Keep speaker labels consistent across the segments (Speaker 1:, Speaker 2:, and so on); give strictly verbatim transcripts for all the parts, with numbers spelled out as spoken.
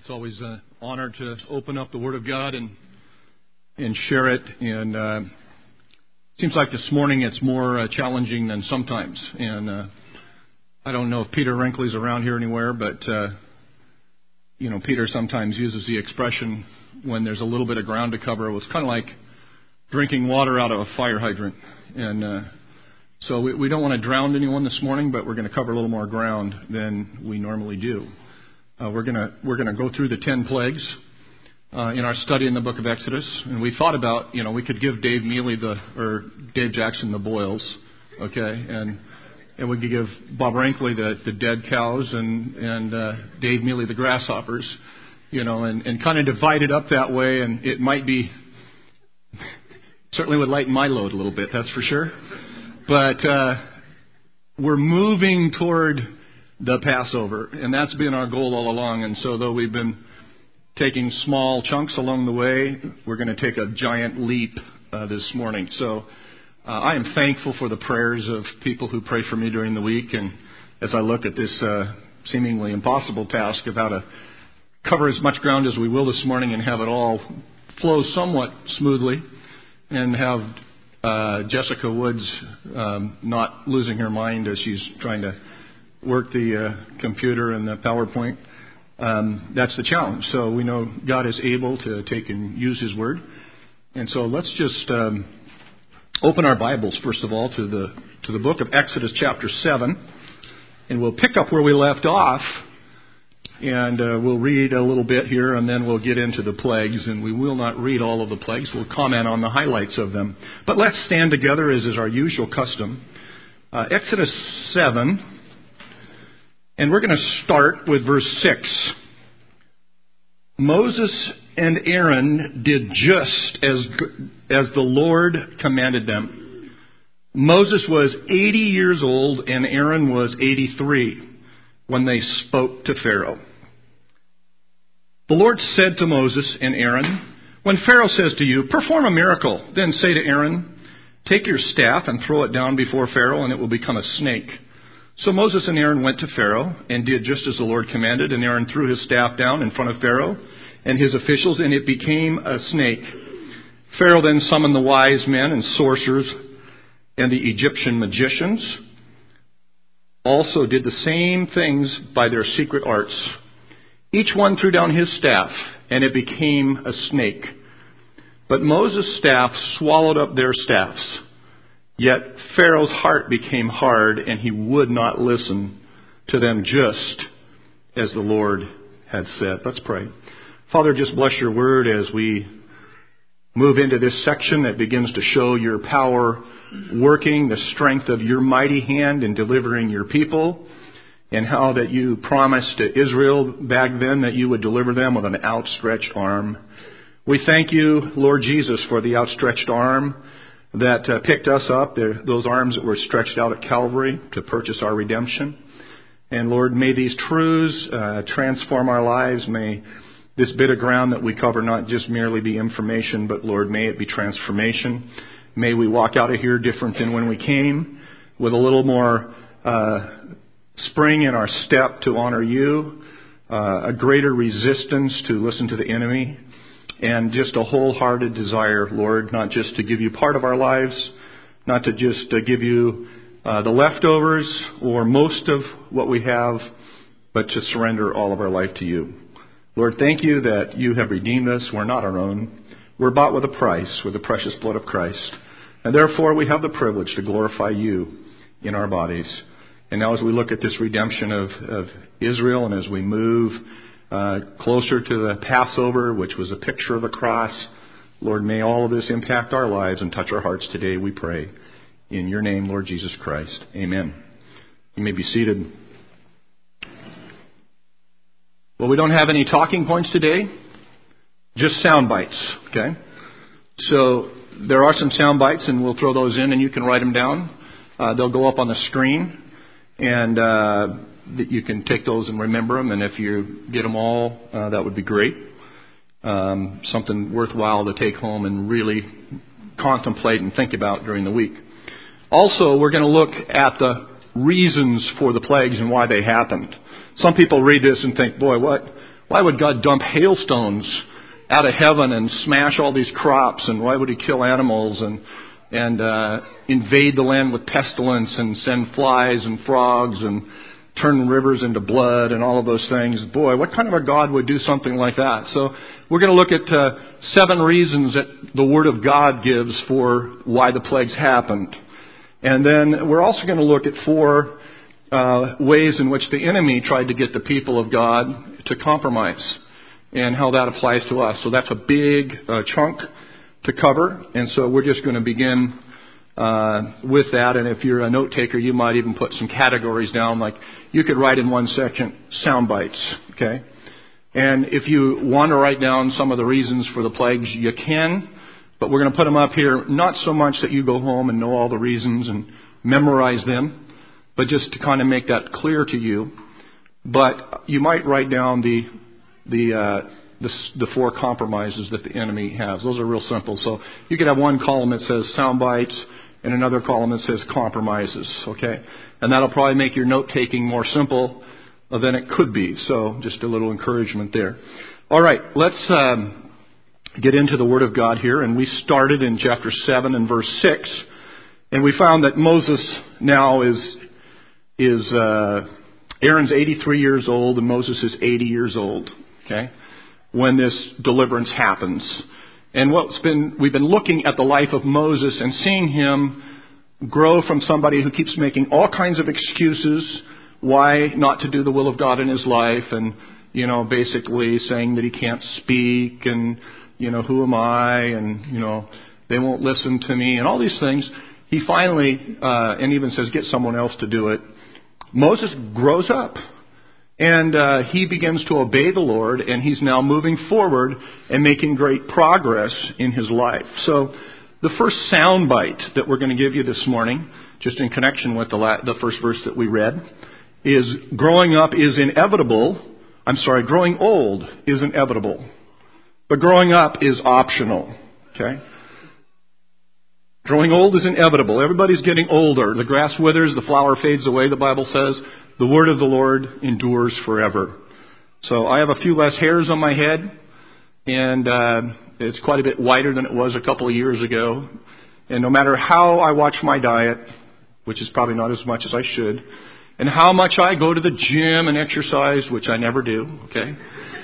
Speaker 1: It's always an honor to open up the Word of God and and share it. And uh, it seems like this morning it's more uh, challenging than sometimes. And uh, I don't know if Peter Wrinkley's around here anywhere, but uh, you know, Peter sometimes uses the expression when there's a little bit of ground to cover. It was kind of like drinking water out of a fire hydrant. And uh, so we, we don't want to drown anyone this morning, but we're going to cover a little more ground than we normally do. Uh, we're going to we're going to go through the ten plagues uh, in our study in the book of Exodus, and we thought about, you know, we could give Dave Mealy the or Dave Jackson the boils, okay, and and we could give Bob Wrinkley the, the dead cows and and uh, Dave Mealy the grasshoppers, you know, and, and kind of divide it up that way, and it might be certainly would lighten my load a little bit, that's for sure, but uh, we're moving toward the Passover, and that's been our goal all along. And so though we've been taking small chunks along the way, we're going to take a giant leap uh, this morning. So uh, I am thankful for the prayers of people who pray for me during the week. And as I look at this uh, seemingly impossible task of how to cover as much ground as we will this morning and have it all flow somewhat smoothly and have uh, Jessica Woods um, not losing her mind as she's trying to work the uh, computer and the PowerPoint. Um, that's the challenge. So we know God is able to take and use His Word. And so let's just um, open our Bibles, first of all, to the to the book of Exodus chapter seven. And we'll pick up where we left off. And uh, we'll read a little bit here, and then we'll get into the plagues. And we will not read all of the plagues. We'll comment on the highlights of them. But let's stand together, as is our usual custom. Uh, Exodus seven. And we're going to start with verse six. Moses and Aaron did just as as the Lord commanded them. Moses was eighty years old and Aaron was eighty-three when they spoke to Pharaoh. The Lord said to Moses and Aaron, "When Pharaoh says to you, 'Perform a miracle,' then say to Aaron, 'Take your staff and throw it down before Pharaoh, and it will become a snake.' So Moses and Aaron went to Pharaoh and did just as the Lord commanded, and Aaron threw his staff down in front of Pharaoh and his officials, and it became a snake. Pharaoh then summoned the wise men and sorcerers and the Egyptian magicians. Also did the same things by their secret arts. Each one threw down his staff, and it became a snake. But Moses' staff swallowed up their staffs. Yet Pharaoh's heart became hard, and he would not listen to them, just as the Lord had said." Let's pray. Father, just bless your word as we move into this section that begins to show your power working, the strength of your mighty hand in delivering your people, and how that you promised to Israel back then that you would deliver them with an outstretched arm. We thank you, Lord Jesus, for the outstretched arm that uh, picked us up, those arms that were stretched out at Calvary to purchase our redemption. And Lord, may these truths uh, transform our lives. May this bit of ground that we cover not just merely be information, but Lord, may it be transformation. May we walk out of here different than when we came, with a little more uh, spring in our step to honor you, uh, a greater resistance to listen to the enemy, and just a wholehearted desire, Lord, not just to give you part of our lives, not to just uh, give you uh, the leftovers or most of what we have, but to surrender all of our life to you. Lord, thank you that you have redeemed us. We're not our own. We're bought with a price, with the precious blood of Christ. And therefore, we have the privilege to glorify you in our bodies. And now as we look at this redemption of, of Israel, and as we move Uh, closer to the Passover, which was a picture of the cross, Lord, may all of this impact our lives and touch our hearts today, we pray. In your name, Lord Jesus Christ. Amen. You may be seated. Well, we don't have any talking points today, just sound bites, okay? So there are some sound bites, and we'll throw those in, and you can write them down. Uh, they'll go up on the screen, and uh that you can take those and remember them, and if you get them all, uh, that would be great. Um, something worthwhile to take home and really contemplate and think about during the week. Also, we're going to look at the reasons for the plagues and why they happened. Some people read this and think, boy, what why would God dump hailstones out of heaven and smash all these crops? And why would He kill animals and and uh, invade the land with pestilence and send flies and frogs and turn rivers into blood and all of those things? Boy, what kind of a God would do something like that? So we're going to look at uh, seven reasons that the Word of God gives for why the plagues happened. And then we're also going to look at four uh, ways in which the enemy tried to get the people of God to compromise and how that applies to us. So that's a big uh, chunk to cover. And so we're just going to begin uh, with that. And if you're a note taker, you might even put some categories down. Like you could write in one section, sound bites. Okay. And if you want to write down some of the reasons for the plagues, you can. But we're going to put them up here, not so much that you go home and know all the reasons and memorize them, but just to kind of make that clear to you. But you might write down the the uh, the, the four compromises that the enemy has. Those are real simple. So you could have one column that says sound bites and another column that says compromises. Okay, and that'll probably make your note taking more simple than it could be. So just a little encouragement there. All right, let's um, get into the Word of God here. And we started in chapter seven and verse six. And we found that Moses now is, is uh, Aaron's eighty-three years old and Moses is eighty years old, okay, when this deliverance happens. And what's been, we've been looking at the life of Moses and seeing him grow from somebody who keeps making all kinds of excuses why not to do the will of God in his life, and, you know, basically saying that he can't speak, and, you know, who am I, and, you know, they won't listen to me, and all these things. He finally, uh, and even says, get someone else to do it. Moses grows up, and uh, he begins to obey the Lord, and he's now moving forward and making great progress in his life. So the first soundbite that we're going to give you this morning, just in connection with the, la- the first verse that we read, is growing up is inevitable. I'm sorry, growing old is inevitable. But growing up is optional. Okay? Growing old is inevitable. Everybody's getting older. The grass withers, the flower fades away, the Bible says. The word of the Lord endures forever. So I have a few less hairs on my head, and uh, it's quite a bit whiter than it was a couple of years ago. And no matter how I watch my diet, which is probably not as much as I should, and how much I go to the gym and exercise, which I never do, okay?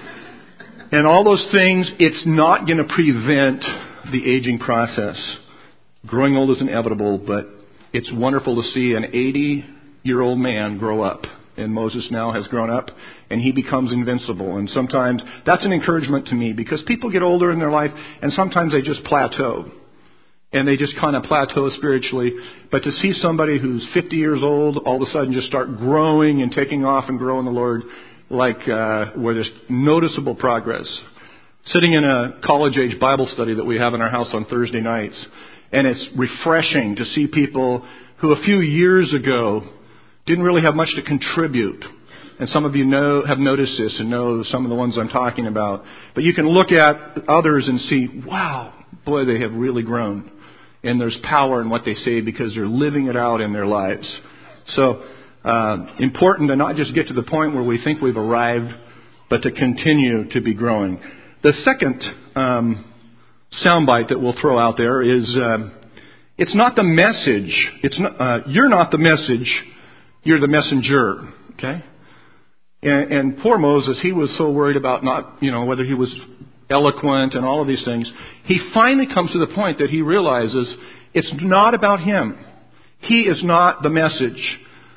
Speaker 1: And all those things, it's not going to prevent the aging process. Growing old is inevitable, but it's wonderful to see an eighty-year-old man grow up. And Moses now has grown up, and he becomes invincible. And sometimes that's an encouragement to me, because people get older in their life, and sometimes they just plateau. And they just kind of plateau spiritually. But to see somebody who's fifty years old all of a sudden just start growing and taking off and growing the Lord, like uh, where there's noticeable progress. Sitting in a college-age Bible study that we have in our house on Thursday nights, and it's refreshing to see people who a few years ago didn't really have much to contribute. And some of you know have noticed this and know some of the ones I'm talking about. But you can look at others and see, wow, boy, they have really grown. And there's power in what they say because they're living it out in their lives. So uh, important to not just get to the point where we think we've arrived, but to continue to be growing. The second um, soundbite that we'll throw out there is, uh, it's not the message. It's not, uh, you're not the message. You're the messenger. Okay? And, and poor Moses, he was so worried about not, you know, whether he was eloquent and all of these things. He finally comes to the point that he realizes it's not about him. He is not the message.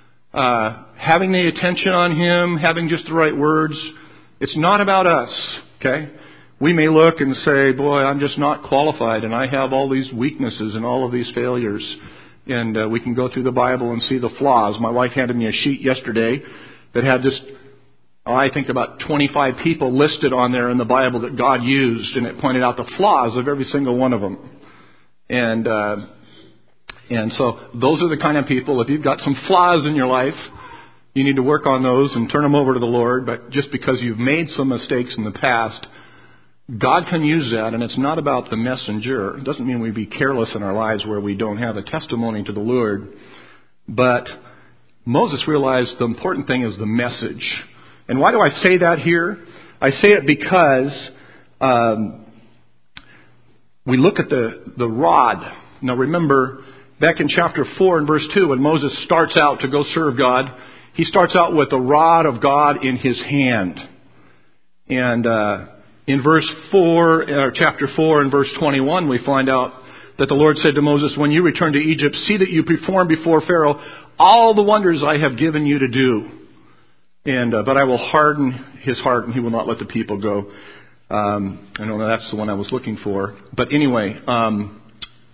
Speaker 1: Uh, having the attention on him, having just the right words, it's not about us. Okay? We may look and say, boy, I'm just not qualified, and I have all these weaknesses and all of these failures. And uh, we can go through the Bible and see the flaws. My wife handed me a sheet yesterday that had just, oh, I think about twenty-five people listed on there in the Bible that God used, and it pointed out the flaws of every single one of them. And uh, and so those are the kind of people, if you've got some flaws in your life, you need to work on those and turn them over to the Lord. But just because you've made some mistakes in the past, God can use that, and it's not about the messenger. It doesn't mean we be careless in our lives where we don't have a testimony to the Lord. But Moses realized the important thing is the message. And why do I say that here? I say it because um, we look at the, the rod. Now remember, back in chapter four and verse two, when Moses starts out to go serve God, he starts out with the rod of God in his hand. And uh, in verse four, uh, chapter four and verse twenty-one, we find out that the Lord said to Moses, when you return to Egypt, see that you perform before Pharaoh all the wonders I have given you to do. And uh, but I will harden his heart, and he will not let the people go. Um, I don't know, that's the one I was looking for. But anyway, um,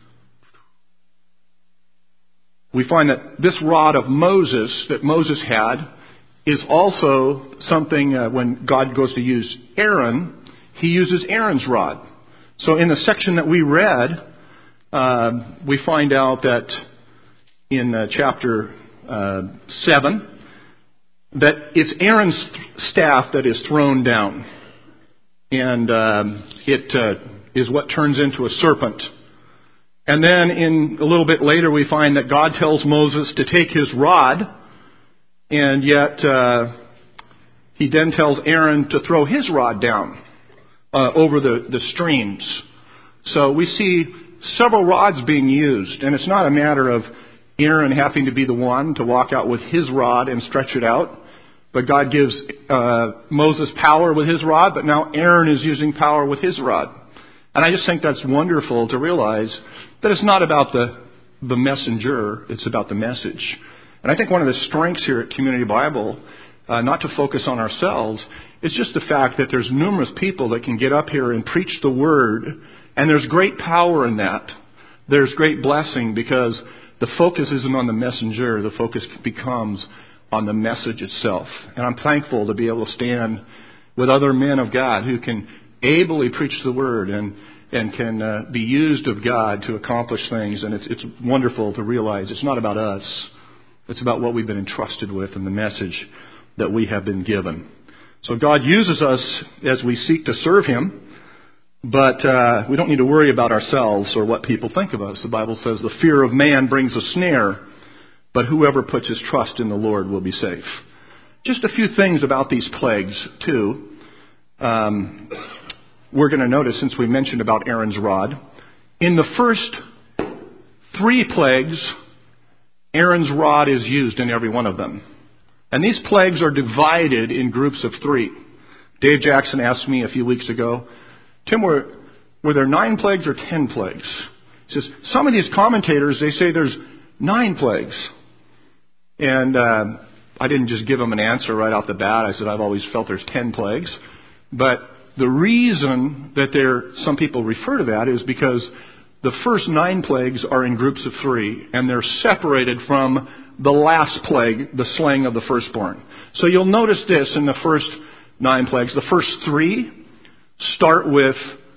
Speaker 1: we find that this rod of Moses that Moses had is also something uh, when God goes to use Aaron, he uses Aaron's rod. So in the section that we read, uh, we find out that in uh, chapter uh, seven, that it's Aaron's staff that is thrown down. And um, it uh, is what turns into a serpent. And then in a little bit later we find that God tells Moses to take his rod, and yet uh, he then tells Aaron to throw his rod down uh, over the, the streams. So we see several rods being used, and it's not a matter of Aaron having to be the one to walk out with his rod and stretch it out. But God gives uh, Moses power with his rod, but now Aaron is using power with his rod. And I just think that's wonderful to realize that it's not about the, the messenger, it's about the message. And I think one of the strengths here at Community Bible, uh, not to focus on ourselves, is just the fact that there's numerous people that can get up here and preach the Word, and there's great power in that. There's great blessing because the focus isn't on the messenger, the focus becomes on the message itself. And I'm thankful to be able to stand with other men of God who can ably preach the Word and and can uh, be used of God to accomplish things. And it's it's wonderful to realize it's not about us. It's about what we've been entrusted with and the message that we have been given. So God uses us as we seek to serve Him, but uh, we don't need to worry about ourselves or what people think of us. The Bible says the fear of man brings a snare, but whoever puts his trust in the Lord will be safe. Just a few things about these plagues, too. Um, we're going to notice, since we mentioned about Aaron's rod, in the first three plagues, Aaron's rod is used in every one of them. And these plagues are divided in groups of three. Dave Jackson asked me a few weeks ago, Tim, were, were there nine plagues or ten plagues? He says, some of these commentators, they say there's nine plagues. And uh, I didn't just give him an answer right off the bat. I said, I've always felt there's ten plagues. But the reason that there, some people refer to that is because the first nine plagues are in groups of three, and they're separated from the last plague, the slaying of the firstborn. So you'll notice this in the first nine plagues. The first three start with,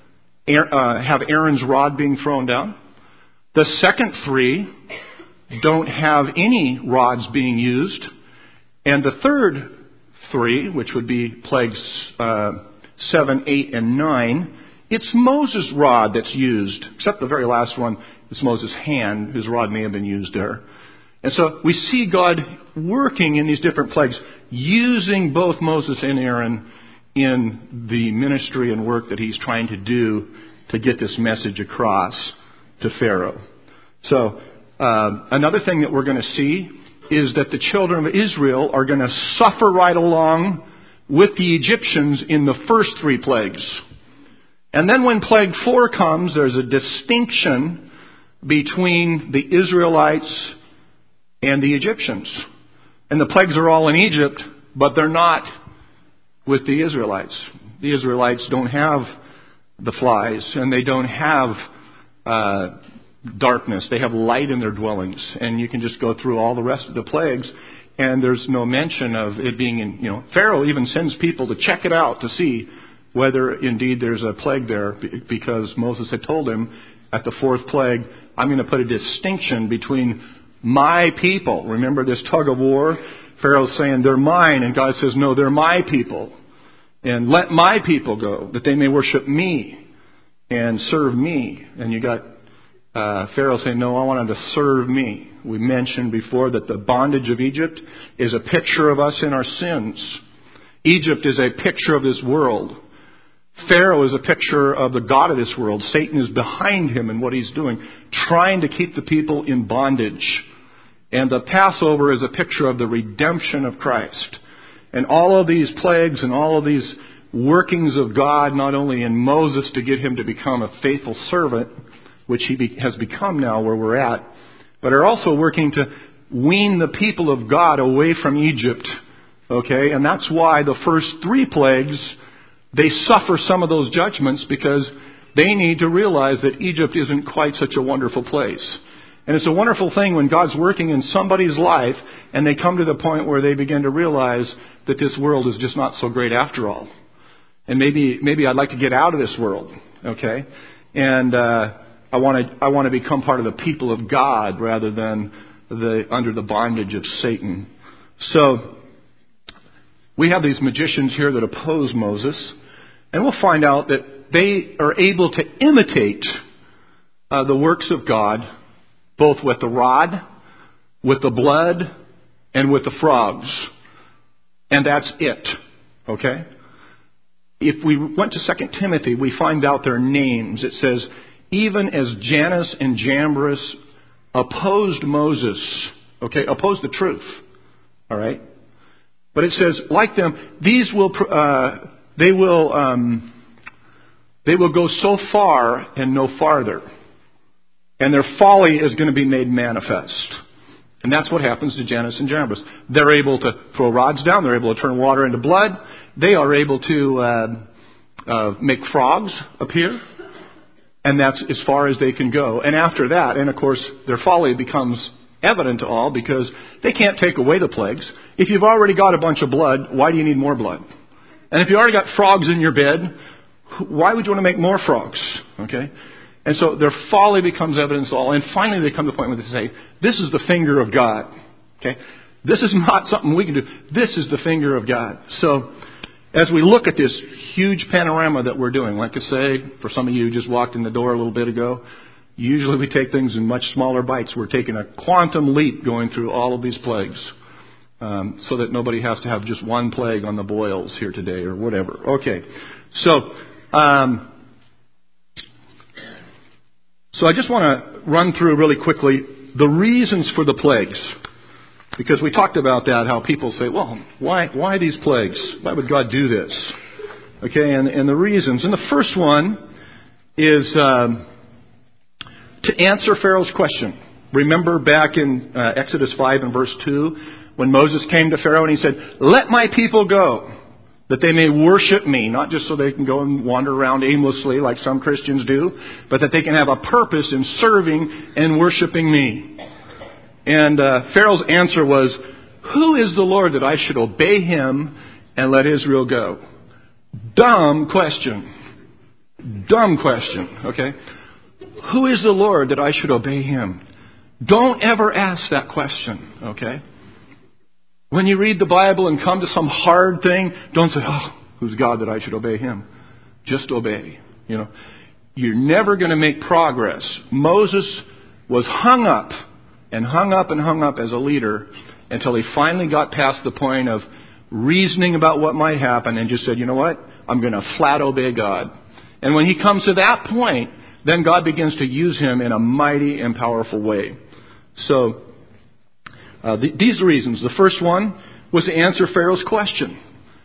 Speaker 1: uh, have Aaron's rod being thrown down. The second three don't have any rods being used. And the third three, which would be plagues uh, seven, eight, and nine, it's Moses' rod that's used, except the very last one, it's Moses' hand. His rod may have been used there. And so we see God working in these different plagues, using both Moses and Aaron in the ministry and work that he's trying to do to get this message across to Pharaoh. So uh, another thing that we're going to see is that the children of Israel are going to suffer right along with the Egyptians in the first three plagues. And then when plague four comes, there's a distinction between the Israelites and the Egyptians. And the plagues are all in Egypt, but they're not with the Israelites. The Israelites don't have the flies, and they don't have uh, darkness. They have light in their dwellings. And you can just go through all the rest of the plagues, and there's no mention of it being in, you know, Pharaoh even sends people to check it out to see whether indeed there's a plague there, because Moses had told him at the fourth plague, I'm going to put a distinction between my people. Remember this tug of war? Pharaoh's saying, they're mine, and God says, no, they're my people. And let my people go, that they may worship me and serve me. And you got uh, Pharaoh saying, no, I want them to serve me. We mentioned before that the bondage of Egypt is a picture of us in our sins. Egypt is a picture of this world. Pharaoh is a picture of the god of this world. Satan is behind him in what he's doing, trying to keep the people in bondage. And the Passover is a picture of the redemption of Christ. And all of these plagues and all of these workings of God, not only in Moses to get him to become a faithful servant, which he be, has become now where we're at, but are also working to wean the people of God away from Egypt. Okay? And that's why the first three plagues, they suffer some of those judgments because they need to realize that Egypt isn't quite such a wonderful place. And it's a wonderful thing when God's working in somebody's life and they come to the point where they begin to realize that this world is just not so great after all. And maybe maybe I'd like to get out of this world, okay? And uh, I want to I want to become part of the people of God rather than the under the bondage of Satan. So we have these magicians here that oppose Moses, and we'll find out that they are able to imitate uh, the works of God, both with the rod, with the blood, and with the frogs. And that's it. Okay? If we went to Second Timothy, we find out their names. It says, even as Jannes and Jambres opposed Moses, okay, opposed the truth. All right? But it says, like them, these will, uh, they will, um, they will go so far and no farther. And their folly is going to be made manifest. And that's what happens to Jannes and Jambres. They're able to throw rods down. They're able to turn water into blood. They are able to uh, uh, make frogs appear. And that's as far as they can go. And after that, and of course, their folly becomes evident to all because they can't take away the plagues. If you've already got a bunch of blood, why do you need more blood? And if you already got frogs in your bed, why would you want to make more frogs? Okay? And so their folly becomes evidence to all. And finally they come to the point where they say, this is the finger of God. Okay? This is not something we can do. This is the finger of God. So as we look at this huge panorama that we're doing, like I say, for some of you who just walked in the door a little bit ago, usually we take things in much smaller bites. We're taking a quantum leap going through all of these plagues um, so that nobody has to have just one plague on the boils here today or whatever. Okay. So... Um, So I just want to run through really quickly the reasons for the plagues. Because we talked about that, how people say, well, why why these plagues? Why would God do this? Okay, and, and the reasons. And the first one is um, to answer Pharaoh's question. Remember back in uh, Exodus five and verse two, when Moses came to Pharaoh and he said, let my people go, that they may worship me, not just so they can go and wander around aimlessly like some Christians do, but that they can have a purpose in serving and worshiping me. And uh, Pharaoh's answer was, who is the Lord that I should obey him and let Israel go? Dumb question. Dumb question, okay? Who is the Lord that I should obey him? Don't ever ask that question, okay? When you read the Bible and come to some hard thing, don't say, oh, who's God that I should obey him? Just obey. You know, you're never going to make progress. Moses was hung up and hung up and hung up as a leader until he finally got past the point of reasoning about what might happen and just said, you know what? I'm going to flat obey God. And when he comes to that point, then God begins to use him in a mighty and powerful way. So, Uh, the, these reasons. The first one was to answer Pharaoh's question.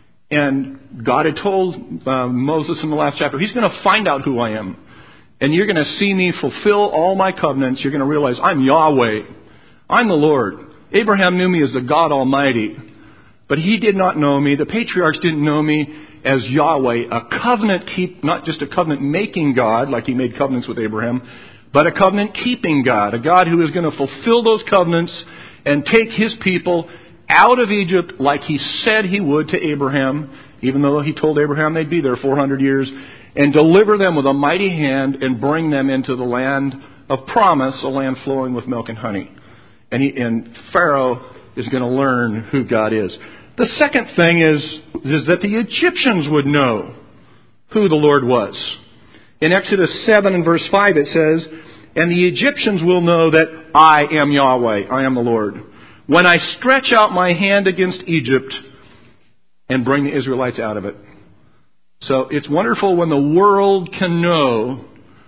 Speaker 1: And God had told uh, Moses in the last chapter, he's going to find out who I am. And you're going to see me fulfill all my covenants. You're going to realize I'm Yahweh. I'm the Lord. Abraham knew me as the God Almighty. But he did not know me. The patriarchs didn't know me as Yahweh, a covenant keep, not just a covenant making God, like he made covenants with Abraham, but a covenant keeping God, a God who is going to fulfill those covenants and take his people out of Egypt like he said he would to Abraham, even though he told Abraham they'd be there four hundred years, and deliver them with a mighty hand and bring them into the land of promise, a land flowing with milk and honey. And, he, and Pharaoh is going to learn who God is. The second thing is, is that the Egyptians would know who the Lord was. In Exodus seven and verse five it says, and the Egyptians will know that I am Yahweh, I am the Lord. When I stretch out my hand against Egypt and bring the Israelites out of it. So it's wonderful when the world can know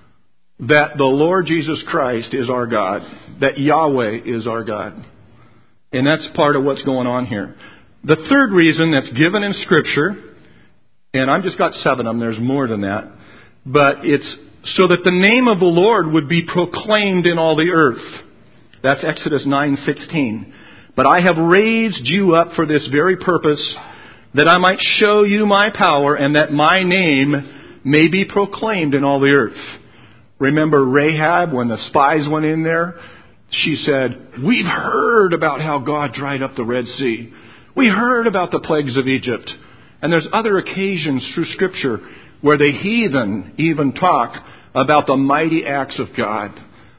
Speaker 1: that the Lord Jesus Christ is our God, that Yahweh is our God. And that's part of what's going on here. The third reason that's given in Scripture, and I've just got seven of them, there's more than that, but it's so that the name of the Lord would be proclaimed in all the earth. That's Exodus nine sixteen. But I have raised you up for this very purpose, that I might show you my power, and that my name may be proclaimed in all the earth. Remember Rahab, when the spies went in there? She said, we've heard about how God dried up the Red Sea. We heard about the plagues of Egypt. And there's other occasions through Scripture where the heathen even talk about the mighty acts of God.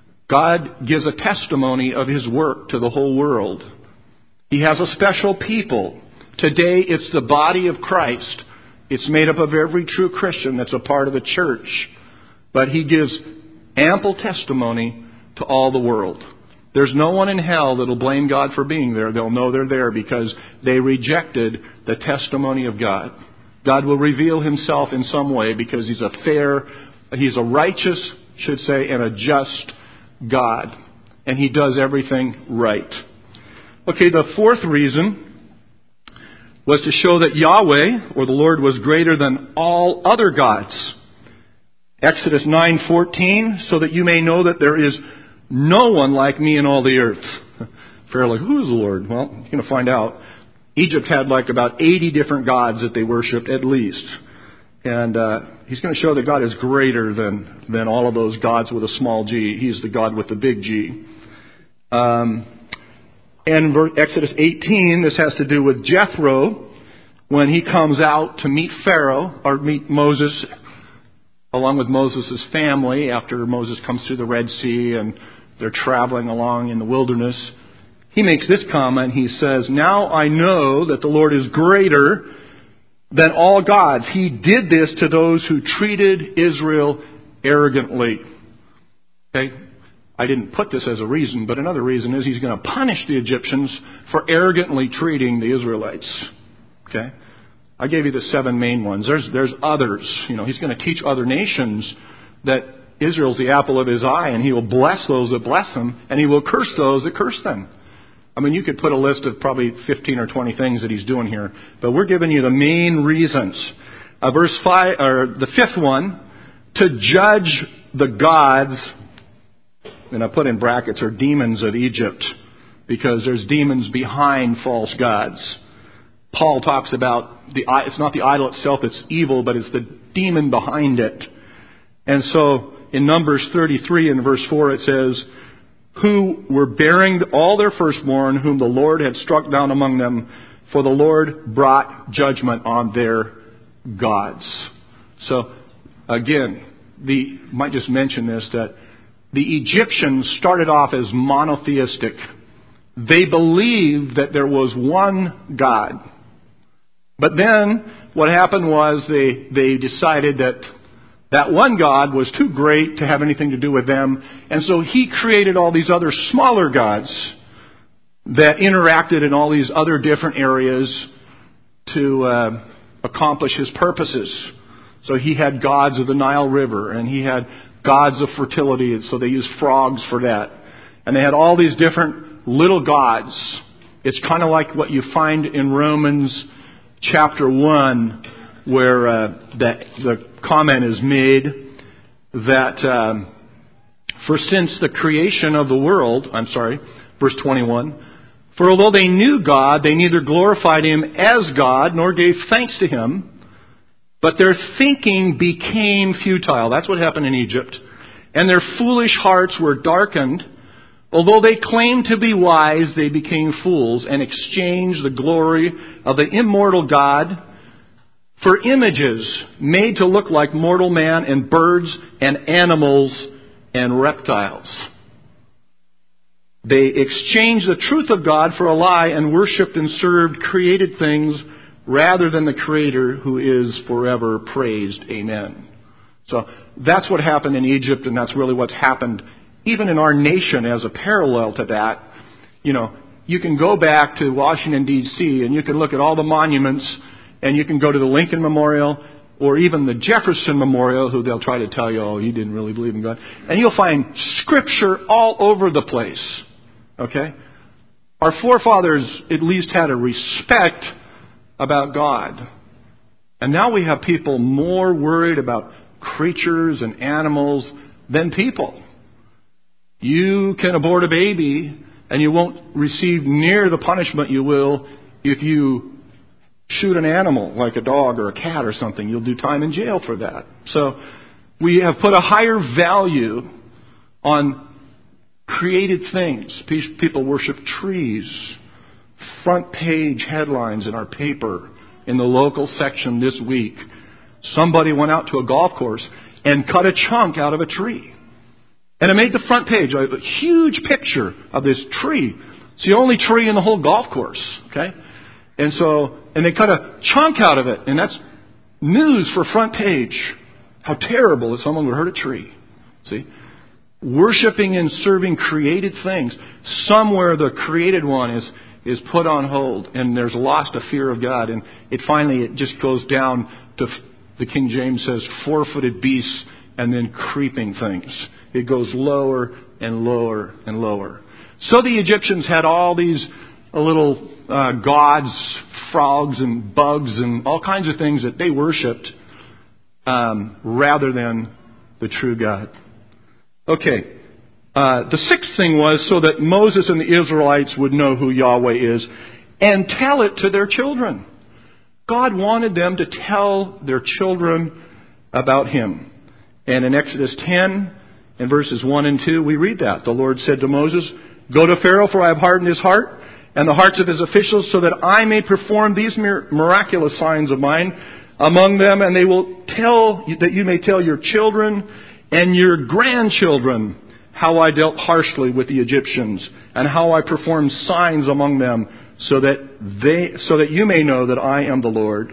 Speaker 1: God gives a testimony of His work to the whole world. He has a special people. Today it's the body of Christ. It's made up of every true Christian that's a part of the church. But He gives ample testimony to all the world. There's no one in hell that'll blame God for being there. They'll know they're there because they rejected the testimony of God. God will reveal Himself in some way because He's a fair, He's a righteous, should say, and a just God. And He does everything right. Okay, the fourth reason was to show that Yahweh, or the Lord, was greater than all other gods. Exodus nine fourteen, so that you may know that there is no one like me in all the earth. Pharaoh, like, who is the Lord? Well, you're going to find out. Egypt had like about eighty different gods that they worshipped at least. And uh, He's going to show that God is greater than, than all of those gods with a small g. He's the God with the big G. Um, and Exodus eighteen, this has to do with Jethro, when he comes out to meet Pharaoh, or meet Moses, along with Moses' family, after Moses comes through the Red Sea and they're traveling along in the wilderness. He makes this comment. He says, now I know that the Lord is greater than all gods. He did this to those who treated Israel arrogantly. Okay? I didn't put this as a reason, but another reason is He's going to punish the Egyptians for arrogantly treating the Israelites. Okay? I gave you the seven main ones. There's there's others. You know, He's going to teach other nations that Israel's the apple of His eye, and He will bless those that bless Him, and He will curse those that curse them. I mean, you could put a list of probably fifteen or twenty things that He's doing here, but we're giving you the main reasons. Uh, verse five, or the fifth one, to judge the gods, and I put in brackets, or demons of Egypt, because there's demons behind false gods. Paul talks about the it's not the idol itself that's evil, but it's the demon behind it. And so in Numbers thirty-three and verse four it says, who were bearing all their firstborn, whom the Lord had struck down among them, for the Lord brought judgment on their gods. So again, the might just mention this, that the Egyptians started off as monotheistic. They believed that there was one God. But then what happened was they, they decided that that one God was too great to have anything to do with them. And so He created all these other smaller gods that interacted in all these other different areas to uh, accomplish His purposes. So He had gods of the Nile River, and He had gods of fertility, and so they used frogs for that. And they had all these different little gods. It's kind of like what you find in Romans chapter one, where uh, that the comment is made that um, for since the creation of the world, I'm sorry, verse twenty-one, for although they knew God, they neither glorified Him as God nor gave thanks to Him, but their thinking became futile. That's what happened in Egypt. And their foolish hearts were darkened. Although they claimed to be wise, they became fools and exchanged the glory of the immortal God for images made to look like mortal man and birds and animals and reptiles. They exchanged the truth of God for a lie and worshipped and served created things rather than the Creator, who is forever praised. Amen. So that's what happened in Egypt, and that's really what's happened even in our nation as a parallel to that. You know, you can go back to Washington, D C, and you can look at all the monuments And you can go to the Lincoln Memorial or even the Jefferson Memorial, who they'll try to tell you, oh, you didn't really believe in God. And you'll find Scripture all over the place. Okay? Our forefathers at least had a respect about God. And now we have people more worried about creatures and animals than people. You can abort a baby and you won't receive near the punishment you will if you shoot an animal like a dog or a cat or something. You'll do time in jail for that. So we have put a higher value on created things. People worship trees. Front page headlines in our paper in the local section this week. Somebody went out to a golf course and cut a chunk out of a tree. And it made the front page, a huge picture of this tree. It's the only tree in the whole golf course. Okay? And so, and they cut a chunk out of it. And that's news for front page. How terrible that someone would hurt a tree. See? Worshipping and serving created things. Somewhere the created one is, is put on hold. And there's lost a fear of God. And it finally, it just goes down to, the King James says, four-footed beasts and then creeping things. It goes lower and lower and lower. So the Egyptians had all these little uh, gods, frogs and bugs and all kinds of things that they worshipped um, rather than the true God. Okay. Uh, the sixth thing was so that Moses and the Israelites would know who Yahweh is and tell it to their children. God wanted them to tell their children about Him. And in Exodus ten, in verses one and two, we read that. The Lord said to Moses, "Go to Pharaoh, for I have hardened his heart and the hearts of his officials, so that I may perform these miraculous signs of mine among them, and they will tell that you may tell your children and your grandchildren how I dealt harshly with the Egyptians and how I performed signs among them, so that they so that you may know that I am the Lord."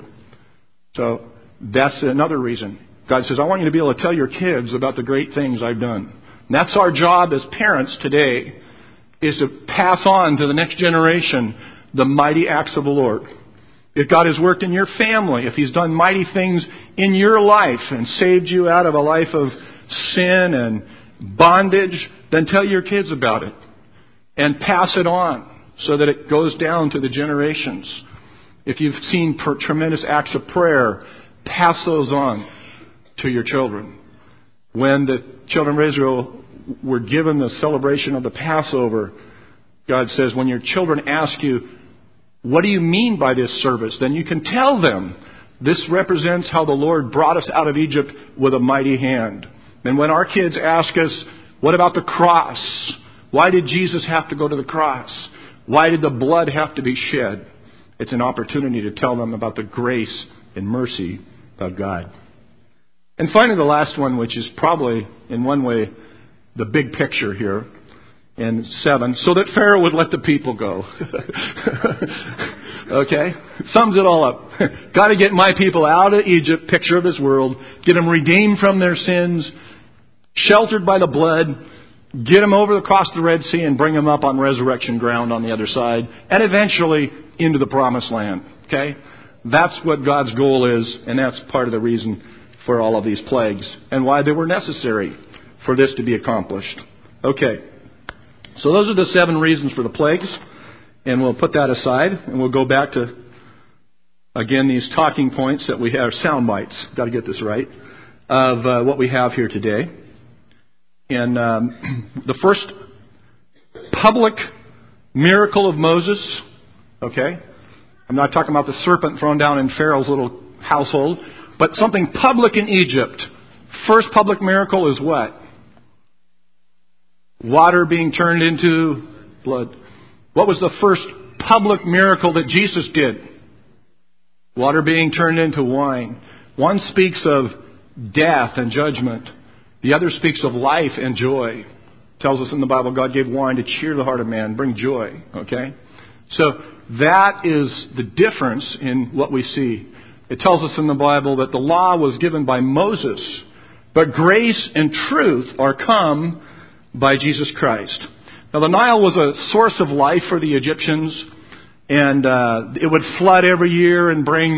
Speaker 1: So that's another reason. God says, I want you to be able to tell your kids about the great things I've done. And that's our job as parents today, is to pass on to the next generation the mighty acts of the Lord. If God has worked in your family, if He's done mighty things in your life and saved you out of a life of sin and bondage, then tell your kids about it and pass it on so that it goes down to the generations. If you've seen per- tremendous acts of prayer, pass those on to your children. When the children of Israel were given the celebration of the Passover, God says, when your children ask you, what do you mean by this service? Then you can tell them, this represents how the Lord brought us out of Egypt with a mighty hand. And when our kids ask us, what about the cross? Why did Jesus have to go to the cross? Why did the blood have to be shed? It's an opportunity to tell them about the grace and mercy of God. And finally, the last one, which is probably, in one way, the big picture here, in seven, so that Pharaoh would let the people go. Okay? Sums it all up. Got to get my people out of Egypt, picture of this world, get them redeemed from their sins, sheltered by the blood, get them over across the Red Sea and bring them up on resurrection ground on the other side, and eventually into the promised land. Okay? That's what God's goal is, and that's part of the reason for all of these plagues and why they were necessary for this to be accomplished. Okay. So those are the seven reasons for the plagues, and we'll put that aside, and we'll go back to, again, these talking points that we have, sound bites, got to get this right, of uh, what we have here today. And um, the first public miracle of Moses, okay, I'm not talking about the serpent thrown down in Pharaoh's little household, but something public in Egypt. First public miracle is what? Water being turned into blood. What was the first public miracle that Jesus did? Water being turned into wine. One speaks of death and judgment. The other speaks of life and joy. It tells us in the Bible God gave wine to cheer the heart of man, bring joy. Okay? So that is the difference in what we see. It tells us in the Bible that the law was given by Moses, but grace and truth are come by Jesus Christ. Now the Nile was a source of life for the Egyptians, and uh, it would flood every year and bring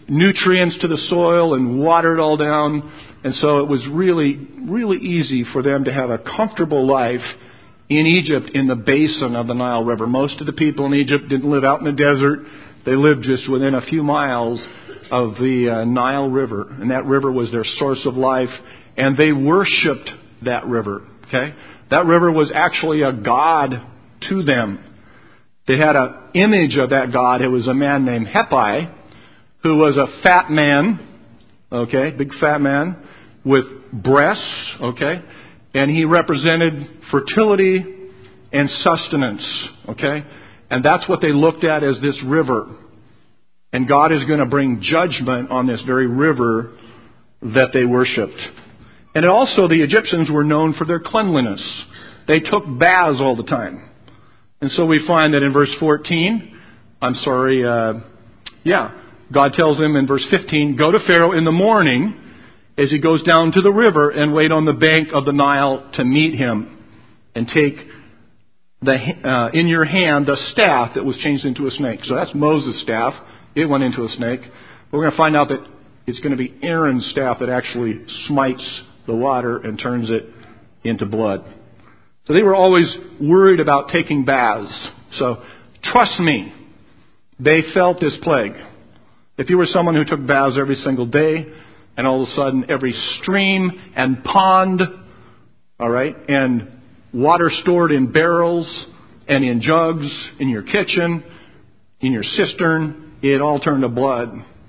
Speaker 1: nutrients to the soil and water it all down. And so it was really, really easy for them to have a comfortable life in Egypt in the basin of the Nile River. Most of the people in Egypt didn't live out in the desert. They lived just within a few miles of the uh, Nile River. And that river was their source of life. And they worshipped that river. Okay? That river was actually a god to them. They had an image of that god. It was a man named Hepi, who was a fat man, okay, big fat man, with breasts, okay, and he represented fertility and sustenance, okay, and that's what they looked at as this river. And God is going to bring judgment on this very river that they worshipped. And also the Egyptians were known for their cleanliness. They took baths all the time. And so we find that in verse fourteen, I'm sorry, uh, yeah, God tells him in verse fifteen, go to Pharaoh in the morning as he goes down to the river and wait on the bank of the Nile to meet him. And take the uh, in your hand the staff that was changed into a snake. So that's Moses' staff. It went into a snake. But we're going to find out that it's going to be Aaron's staff that actually smites the water and turns it into blood. So they were always worried about taking baths. So trust me, they felt this plague. If you were someone who took baths every single day, and all of a sudden every stream and pond, all right, and water stored in barrels and in jugs in your kitchen, in your cistern, it all turned to blood,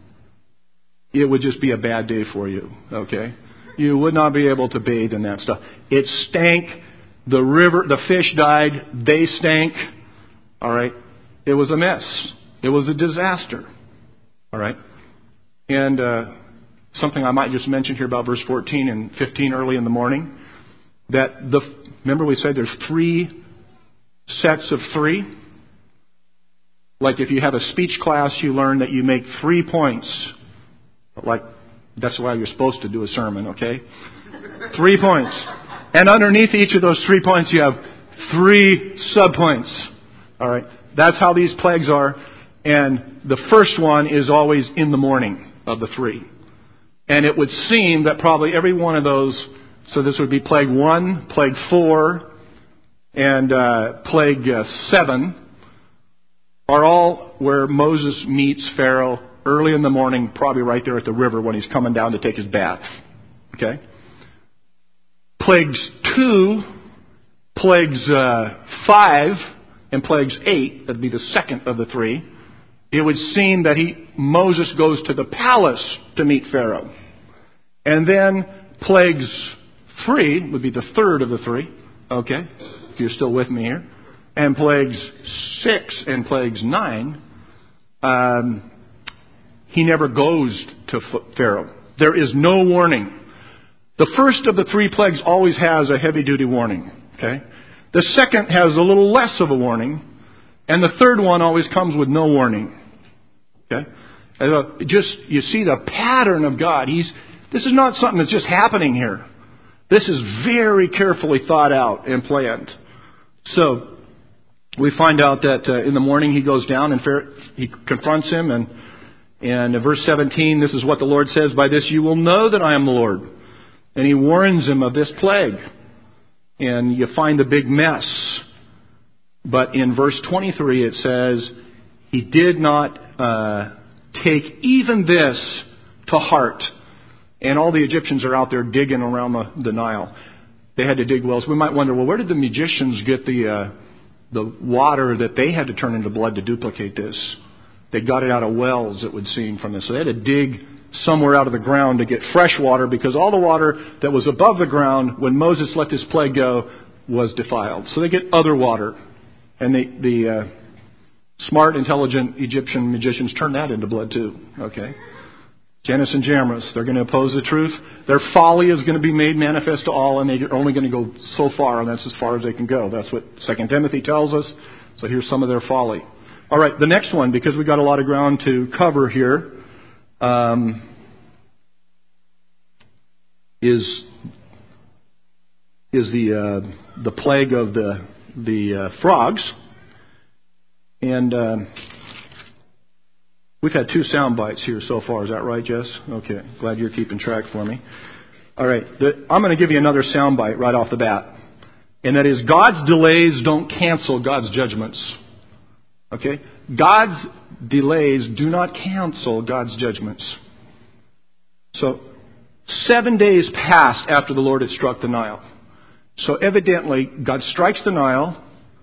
Speaker 1: it would just be a bad day for you, okay? You would not be able to bathe in that stuff. It stank. The river, the fish died. They stank. All right. It was a mess. It was a disaster. All right. And uh, something I might just mention here about verse fourteen and fifteen early in the morning. That the remember we said there's three sets of three. Like if you have a speech class, you learn that you make three points. Like that's why you're supposed to do a sermon. Okay. Three points. And underneath each of those three points, you have three subpoints. All right. That's how these plagues are. And the first one is always in the morning of the three. And it would seem that probably every one of those, so this would be plague one, plague four, and uh, plague uh, seven, are all where Moses meets Pharaoh early in the morning, probably right there at the river when he's coming down to take his bath. Okay? Plagues two, plagues uh, five, and plagues eight, that'd be the second of the three, it would seem that he Moses goes to the palace to meet Pharaoh. And then plagues three would be the third of the three, okay, if you're still with me here. And plagues six and plagues nine, um, he never goes to Pharaoh. There is no warning. The first of the three plagues always has a heavy-duty warning. Okay, the second has a little less of a warning, and the third one always comes with no warning. Okay, and, uh, just you see the pattern of God. He's this is not something that's just happening here. This is very carefully thought out and planned. So we find out that uh, in the morning he goes down and Pharaoh, he confronts him, and and in verse seventeen, this is what the Lord says: "By this you will know that I am the Lord." And he warns him of this plague. And you find the big mess. But in verse twenty-three it says, he did not uh, take even this to heart. And all the Egyptians are out there digging around the, the Nile. They had to dig wells. We might wonder, well, where did the magicians get the uh, the water that they had to turn into blood to duplicate this? They got it out of wells, it would seem, from this. So they had to dig somewhere out of the ground to get fresh water, because all the water that was above the ground when Moses let this plague go was defiled. So they get other water. And the, the uh, smart, intelligent Egyptian magicians turn that into blood too. Okay? Jannes and Jambres, they're going to oppose the truth. Their folly is going to be made manifest to all, and they're only going to go so far, and that's as far as they can go. That's what Second Timothy tells us. So here's some of their folly. All right, the next one, because we've got a lot of ground to cover here. Um, is is the uh, the plague of the the uh, frogs, and uh, We've had two sound bites here so far. Is that right, Jess? Okay. Glad you're keeping track for me. All right. The, I'm going to give you another sound bite right off the bat. And that is, God's delays don't cancel God's judgments. Okay? God's delays do not cancel God's judgments. So, seven days passed after the Lord had struck the Nile. So evidently, God strikes the Nile,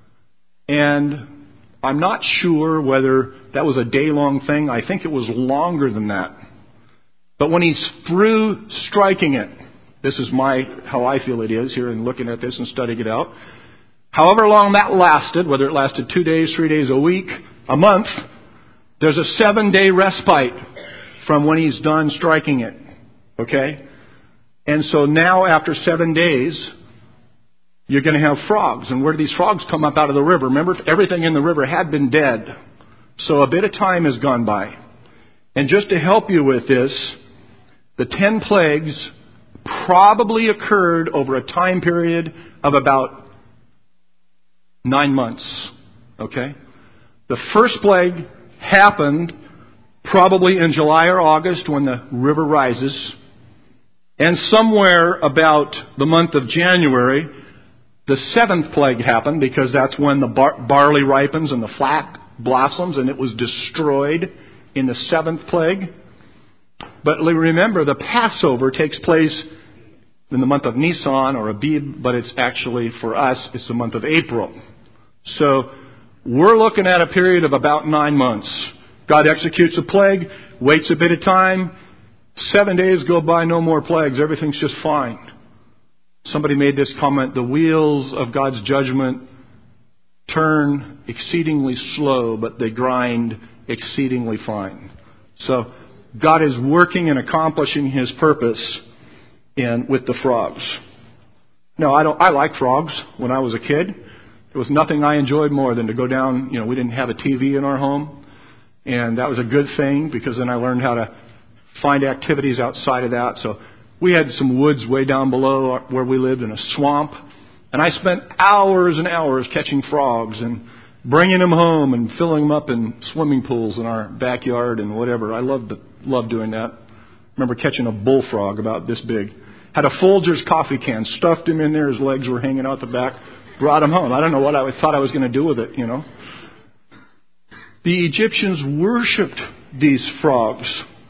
Speaker 1: and I'm not sure whether that was a day-long thing. I think it was longer than that. But when he's through striking it, this is my how I feel it is here in looking at this and studying it out. However long that lasted, whether it lasted two days, three days, a week, a month, there's a seven-day respite from when he's done striking it. Okay? And so now, after seven days, you're going to have frogs. And where do these frogs come up out of the river? Remember, everything in the river had been dead. So a bit of time has gone by. And just to help you with this, the ten plagues probably occurred over a time period of about nine months. Okay? The first plague happened probably in July or August when the river rises. And somewhere about the month of January, the seventh plague happened, because that's when the bar- barley ripens and the flax blossoms, and it was destroyed in the seventh plague. But remember, the Passover takes place in the month of Nisan or Abib, but it's actually, for us, it's the month of April. So we're looking at a period of about nine months. God executes a plague, waits a bit of time. Seven days go by, no more plagues. Everything's just fine. Somebody made this comment: the wheels of God's judgment turn exceedingly slow, but they grind exceedingly fine. So God is working and accomplishing His purpose in with the frogs. Now, I don't. I like frogs. When I was a kid, there was nothing I enjoyed more than to go down. You know, we didn't have a T V in our home, and that was a good thing, because then I learned how to find activities outside of that. So we had some woods way down below where we lived, in a swamp. And I spent hours and hours catching frogs and bringing them home and filling them up in swimming pools in our backyard and whatever. I loved, loved doing that. Remember catching a bullfrog about this big. Had a Folgers coffee can, stuffed him in there, his legs were hanging out the back, brought him home. I don't know what I thought I was going to do with it, you know. The Egyptians worshipped these frogs.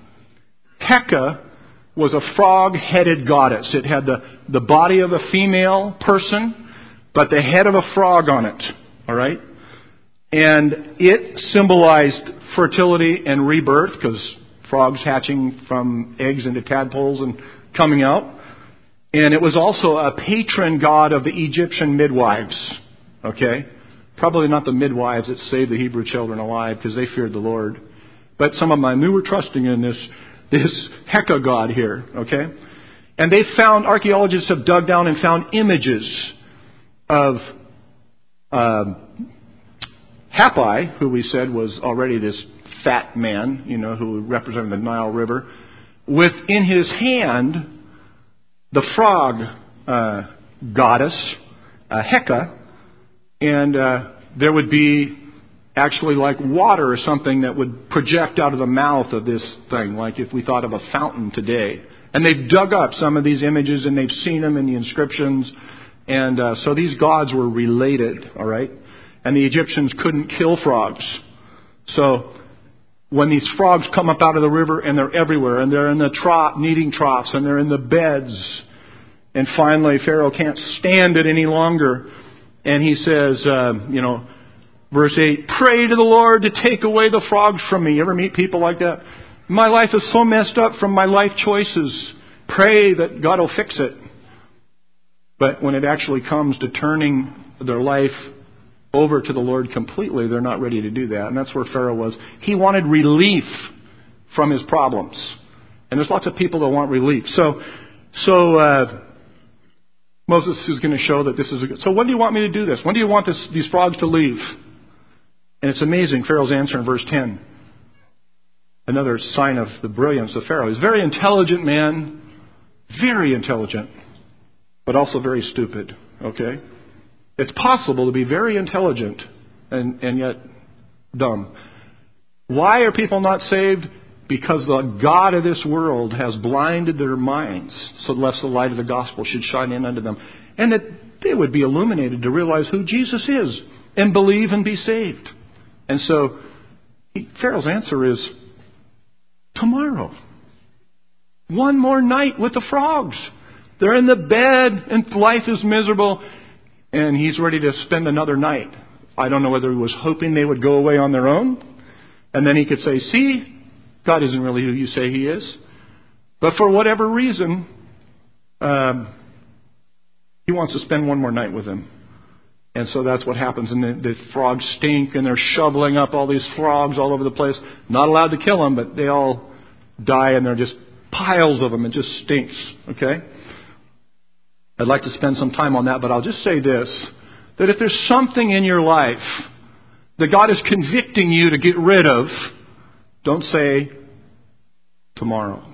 Speaker 1: Heka was a frog-headed goddess. It had the, the body of a female person, but the head of a frog on it. All right? And it symbolized fertility and rebirth, because frogs hatching from eggs into tadpoles and coming out. And it was also a patron god of the Egyptian midwives. Okay? Probably not the midwives that saved the Hebrew children alive, because they feared the Lord. But some of them, they were trusting in this This Heka god here, okay? And they found, archaeologists have dug down and found images of um, Hapi, who we said was already this fat man, you know, who represented the Nile River, with in his hand the frog uh, goddess, uh, Heka, and uh, there would be actually like water or something that would project out of the mouth of this thing, like if we thought of a fountain today. And they've dug up some of these images, and they've seen them in the inscriptions. And uh, so these gods were related, all right? And the Egyptians couldn't kill frogs. So when these frogs come up out of the river, and they're everywhere, and they're in the trough, kneading troughs, and they're in the beds, and finally Pharaoh can't stand it any longer, and he says, uh, you know, verse eight, pray to the Lord to take away the frogs from me. You ever meet people like that? My life is so messed up from my life choices. Pray that God will fix it. But when it actually comes to turning their life over to the Lord completely, they're not ready to do that. And that's where Pharaoh was. He wanted relief from his problems. And there's lots of people that want relief. So, so uh, Moses is going to show that this is a good... So when do you want me to do this? When do you want this, these frogs to leave? And it's amazing, Pharaoh's answer in verse ten. Another sign of the brilliance of Pharaoh. He's a very intelligent man, very intelligent, but also very stupid. Okay? It's possible to be very intelligent and, and yet dumb. Why are people not saved? Because the God of this world has blinded their minds, so lest the light of the gospel should shine in unto them. And that they would be illuminated to realize who Jesus is and believe and be saved. And so Pharaoh's answer is, tomorrow. One more night with the frogs. They're in the bed and life is miserable. And he's ready to spend another night. I don't know whether he was hoping they would go away on their own. And then he could say, see, God isn't really who you say he is. But for whatever reason, um, he wants to spend one more night with him. And so that's what happens. And the, the frogs stink and they're shoveling up all these frogs all over the place. Not allowed to kill them, but they all die and they're just piles of them. It just stinks. Okay? I'd like to spend some time on that, but I'll just say this. That if there's something in your life that God is convicting you to get rid of, don't say tomorrow.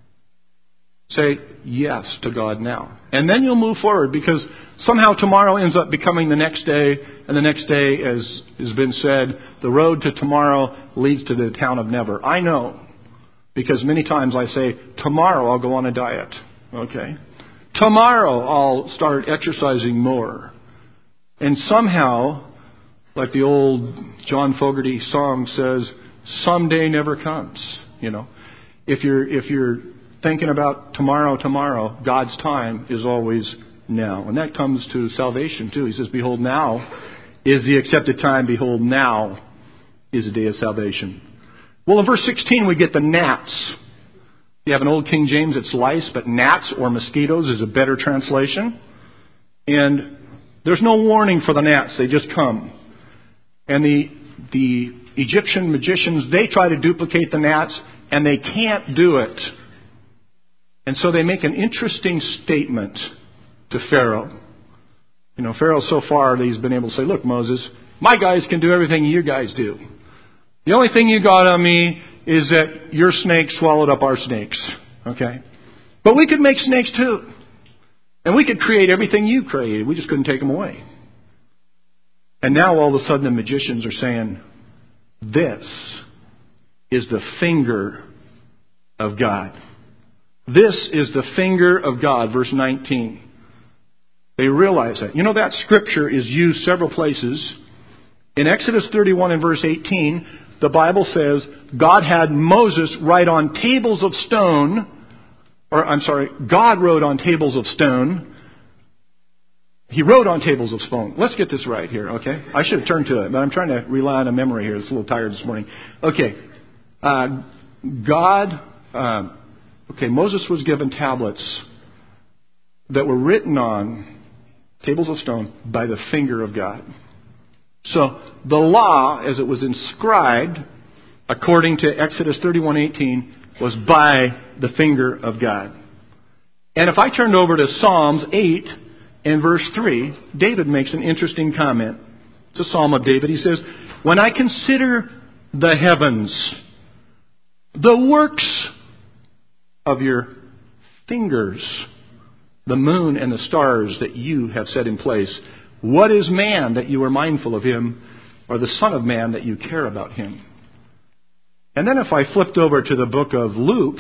Speaker 1: Say yes to God now. And then you'll move forward, because somehow tomorrow ends up becoming the next day. And the next day, as has been said, the road to tomorrow leads to the town of never. I know, because many times I say, tomorrow I'll go on a diet. Okay? Tomorrow I'll start exercising more. And somehow, like the old John Fogerty song says, someday never comes. You know, if you're if you're thinking about tomorrow, tomorrow, God's time is always now, and that comes to salvation too. He says, "Behold, now is the accepted time. Behold, now is the day of salvation." Well, in verse sixteen, we get the gnats. You have an old King James, it's lice, but gnats or mosquitoes is a better translation. And there's no warning for the gnats; they just come. And the the Egyptian magicians, they try to duplicate the gnats, and they can't do it. And so they make an interesting statement to Pharaoh. You know, Pharaoh so far, he's been able to say, look, Moses, my guys can do everything you guys do. The only thing you got on me is that your snake swallowed up our snakes. Okay? But we could make snakes too. And we could create everything you created. We just couldn't take them away. And now all of a sudden the magicians are saying, this is the finger of God. This is the finger of God, verse nineteen. They realize that. You know, that scripture is used several places. In Exodus thirty-one and verse eighteen, the Bible says God had Moses write on tables of stone, or I'm sorry, God wrote on tables of stone. He wrote on tables of stone. Let's get this right here, okay? I should have turned to it, but I'm trying to rely on a memory here. It's a little tired this morning. Okay. Uh, God, uh, okay, Moses was given tablets that were written on tables of stone by the finger of God. So the law, as it was inscribed, according to Exodus thirty-one eighteen, was by the finger of God. And if I turned over to Psalms eight and verse three, David makes an interesting comment. It's a psalm of David. He says, when I consider the heavens, the works of your fingers, the moon and the stars that you have set in place, what is man that you are mindful of him, or the son of man that you care about him? And then if I flipped over to the book of Luke,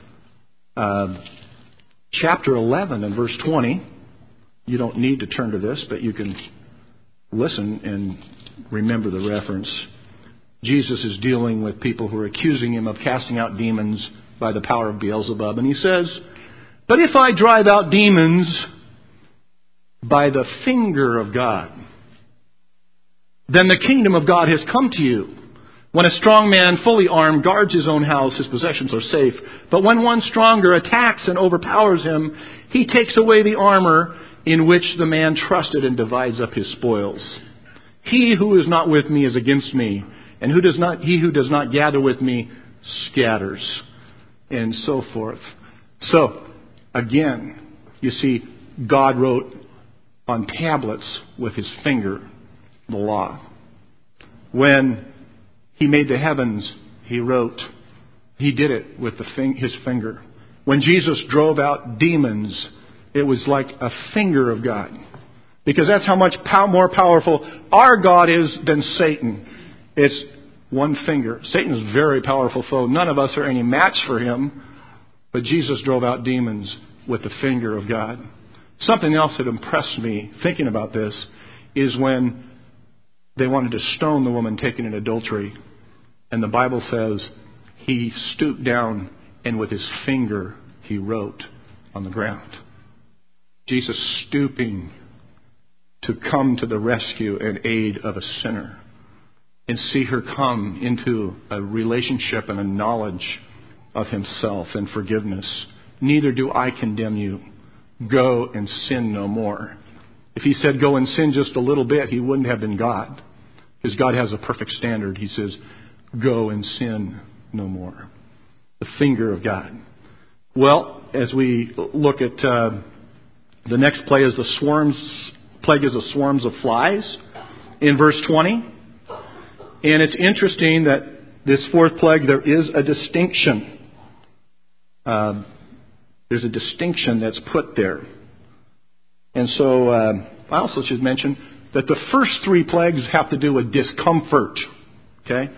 Speaker 1: uh, chapter eleven and verse twenty, you don't need to turn to this, but you can listen and remember the reference. Jesus is dealing with people who are accusing him of casting out demons by the power of Beelzebub. And he says, but if I drive out demons by the finger of God, then the kingdom of God has come to you. When a strong man, fully armed, guards his own house, his possessions are safe. But when one stronger attacks and overpowers him, he takes away the armor in which the man trusted and divides up his spoils. He who is not with me is against me, and who does not, he who does not gather with me scatters, and so forth. So, again, you see, God wrote on tablets with his finger the law. When he made the heavens, he wrote. He did it with the fing- his finger. When Jesus drove out demons, it was like a finger of God. Because that's how much pow- more powerful our God is than Satan. It's One finger. Satan is a very powerful foe. None of us are any match for him. But Jesus drove out demons with the finger of God. Something else that impressed me thinking about this is when they wanted to stone the woman taken in adultery. And the Bible says he stooped down and with his finger he wrote on the ground. Jesus stooping to come to the rescue and aid of a sinner and see her come into a relationship and a knowledge of himself and forgiveness. Neither do I condemn you. Go and sin no more. If he said go and sin just a little bit, he wouldn't have been God. Because God has a perfect standard. He says, go and sin no more. The finger of God. Well, as we look at uh, the next plague is the swarms, plague is the swarms of flies in verse twenty. And it's interesting that this fourth plague, there is a distinction. Uh, there's a distinction that's put there. And so uh, I also should mention that the first three plagues have to do with discomfort. Okay?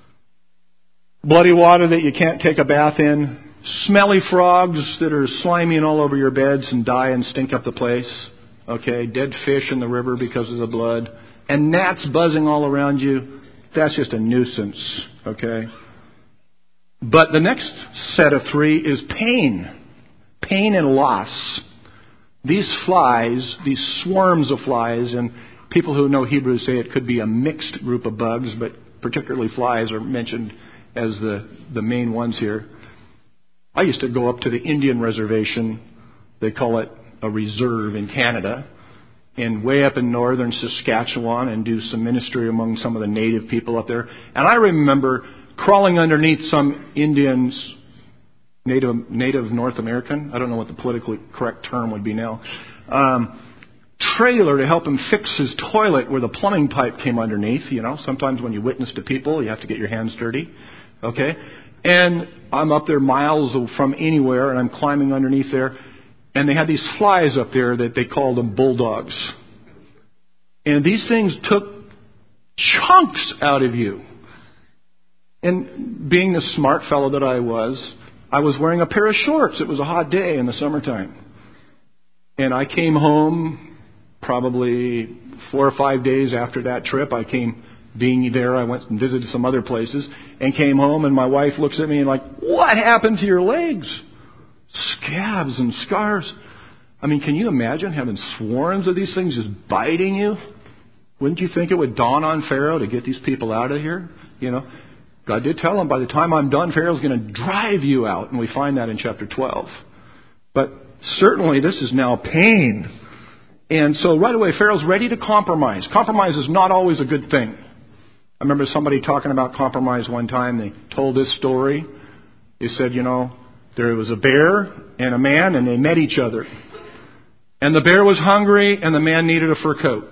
Speaker 1: Bloody water that you can't take a bath in. Smelly frogs that are slimy and all over your beds and die and stink up the place. Okay? Dead fish in the river because of the blood. And gnats buzzing all around you. That's just a nuisance. Okay? But the next set of three is pain. Pain and loss. These flies, these swarms of flies, and people who know Hebrew say it could be a mixed group of bugs, but particularly flies are mentioned as the, the main ones here. I used to go up to the Indian reservation. They call it a reserve in Canada. And way up in northern Saskatchewan and do some ministry among some of the native people up there. And I remember crawling underneath some Indians, native native North American, I don't know what the politically correct term would be now, um, trailer to help him fix his toilet where the plumbing pipe came underneath. You know, sometimes when you witness to people, you have to get your hands dirty. Okay? And I'm up there miles from anywhere, and I'm climbing underneath there. And they had these flies up there that they called them bulldogs. And these things took chunks out of you. And being the smart fellow that I was, I was wearing a pair of shorts. It was a hot day in the summertime. And I came home probably four or five days after that trip. I came, being there, I went and visited some other places and came home, and my wife looks at me and like, what happened to your legs? Scabs and scars. I mean, can you imagine having swarms of these things just biting you? Wouldn't you think it would dawn on Pharaoh to get these people out of here? You know, God did tell him, by the time I'm done, Pharaoh's going to drive you out. And we find that in chapter twelve. But certainly this is now pain. And so right away, Pharaoh's ready to compromise. Compromise is not always a good thing. I remember somebody talking about compromise one time. They told this story. They said, you know, there was a bear and a man, and they met each other. And the bear was hungry, and the man needed a fur coat.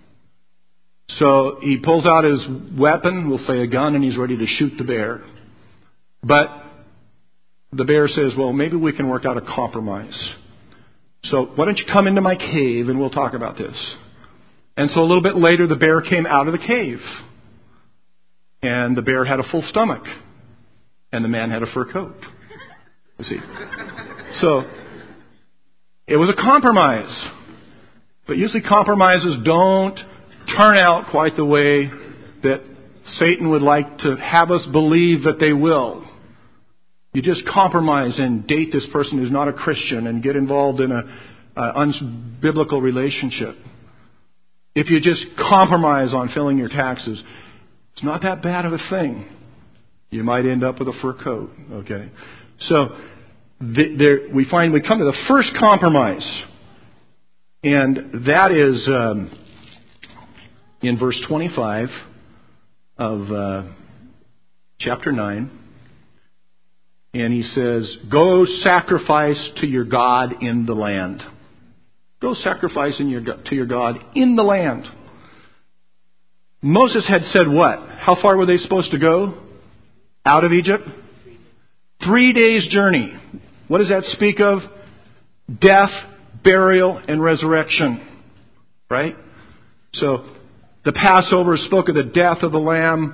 Speaker 1: So he pulls out his weapon, we'll say a gun, and he's ready to shoot the bear. But the bear says, well, maybe we can work out a compromise. So why don't you come into my cave, and we'll talk about this. And so a little bit later, the bear came out of the cave. And the bear had a full stomach. And the man had a fur coat. You see. So, it was a compromise. But usually compromises don't turn out quite the way that Satan would like to have us believe that they will. You just compromise and date this person who's not a Christian and get involved in a, a unbiblical relationship. If you just compromise on filling your taxes, it's not that bad of a thing. You might end up with a fur coat. Okay. So the, there, we find we come to the first compromise, and that is um, in verse twenty-five of uh, chapter nine. And he says, "Go sacrifice to your God in the land." Go sacrifice in your, to your God in the land. Moses had said what? How far were they supposed to go? Out of Egypt? Three days' journey. What does that speak of? Death, burial, and resurrection. Right? So, the Passover spoke of the death of the lamb.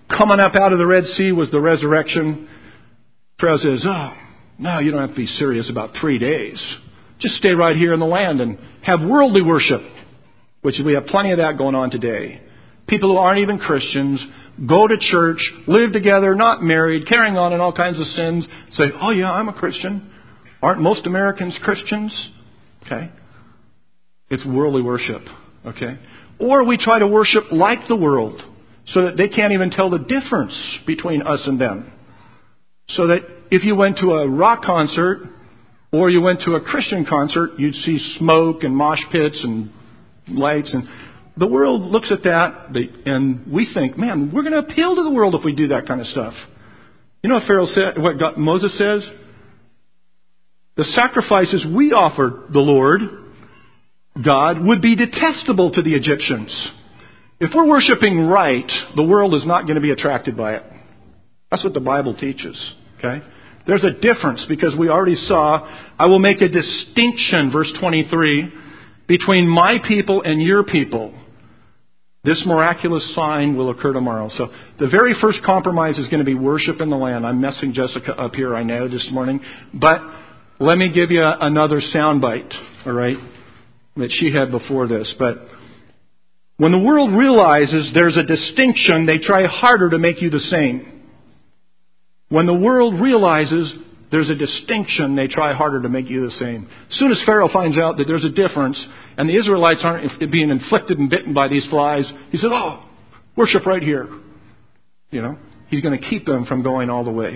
Speaker 1: Coming up out of the Red Sea was the resurrection. Pharaoh says, oh, no, you don't have to be serious about three days. Just stay right here in the land and have worldly worship, which we have plenty of that going on today. People who aren't even Christians go to church, live together, not married, carrying on in all kinds of sins, say, oh yeah, I'm a Christian. Aren't most Americans Christians? Okay. It's worldly worship. Okay. Or we try to worship like the world so that they can't even tell the difference between us and them. So that if you went to a rock concert or you went to a Christian concert, you'd see smoke and mosh pits and lights. And the world looks at that and we think, man, we're going to appeal to the world if we do that kind of stuff. You know what Pharaoh said, what God, Moses says? The sacrifices we offered the Lord, God, would be detestable to the Egyptians. If we're worshiping right, the world is not going to be attracted by it. That's what the Bible teaches. Okay? There's a difference because we already saw, I will make a distinction, verse twenty-three, between my people and your people. This miraculous sign will occur tomorrow. So the very first compromise is going to be worship in the land. I'm messing Jessica up here, I know, this morning. But let me give you another soundbite, all right, that she had before this. But when the world realizes there's a distinction, they try harder to make you the same. When the world realizes there's a distinction, they try harder to make you the same. As soon as Pharaoh finds out that there's a difference and the Israelites aren't being inflicted and bitten by these flies, he says, oh, worship right here. You know, he's going to keep them from going all the way.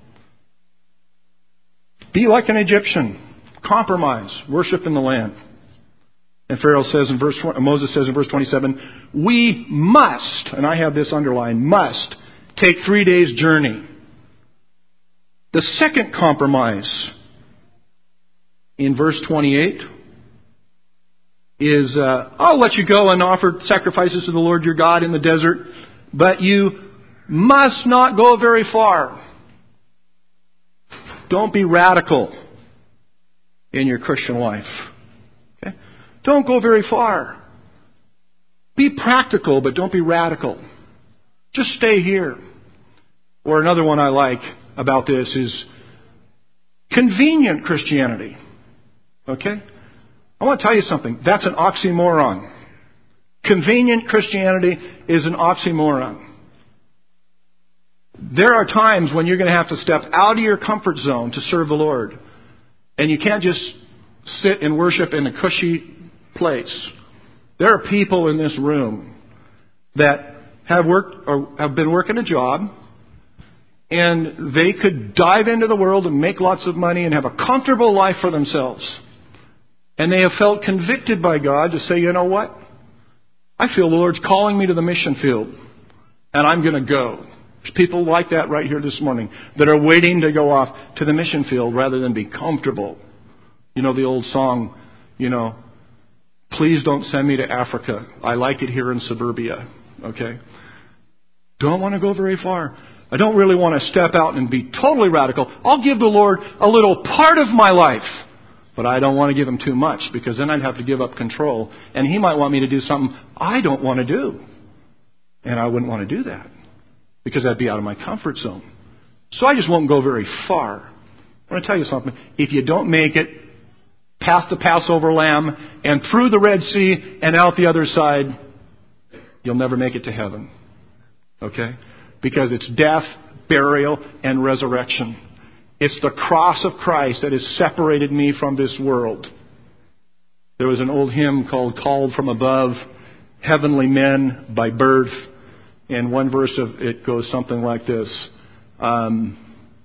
Speaker 1: Be like an Egyptian. Compromise. Worship in the land. And Pharaoh says in verse, Moses says in verse twenty-seven, we must, and I have this underlined, must take three days' journey. The second compromise in verse twenty-eight is, uh, I'll let you go and offer sacrifices to the Lord your God in the desert, but you must not go very far. Don't be radical in your Christian life. Okay? Don't go very far. Be practical, but don't be radical. Just stay here. Or another one I like about this is convenient Christianity. Okay? I want to tell you something. That's an oxymoron. Convenient Christianity is an oxymoron. There are times when you're going to have to step out of your comfort zone to serve the Lord. And you can't just sit and worship in a cushy place. There are people in this room that have worked or have been working a job, and they could dive into the world and make lots of money and have a comfortable life for themselves. And they have felt convicted by God to say, you know what? I feel the Lord's calling me to the mission field, and I'm going to go. There's people like that right here this morning that are waiting to go off to the mission field rather than be comfortable. You know the old song, you know, please don't send me to Africa. I like it here in suburbia. Okay? Don't want to go very far. I don't really want to step out and be totally radical. I'll give the Lord a little part of my life. But I don't want to give Him too much because then I'd have to give up control. And He might want me to do something I don't want to do. And I wouldn't want to do that because I'd be out of my comfort zone. So I just won't go very far. I want to tell you something. If you don't make it past the Passover lamb and through the Red Sea and out the other side, you'll never make it to heaven. Okay? Because it's death, burial, and resurrection. It's the cross of Christ that has separated me from this world. There was an old hymn called Called from Above, Heavenly Men by Birth. And one verse of it goes something like this. Um,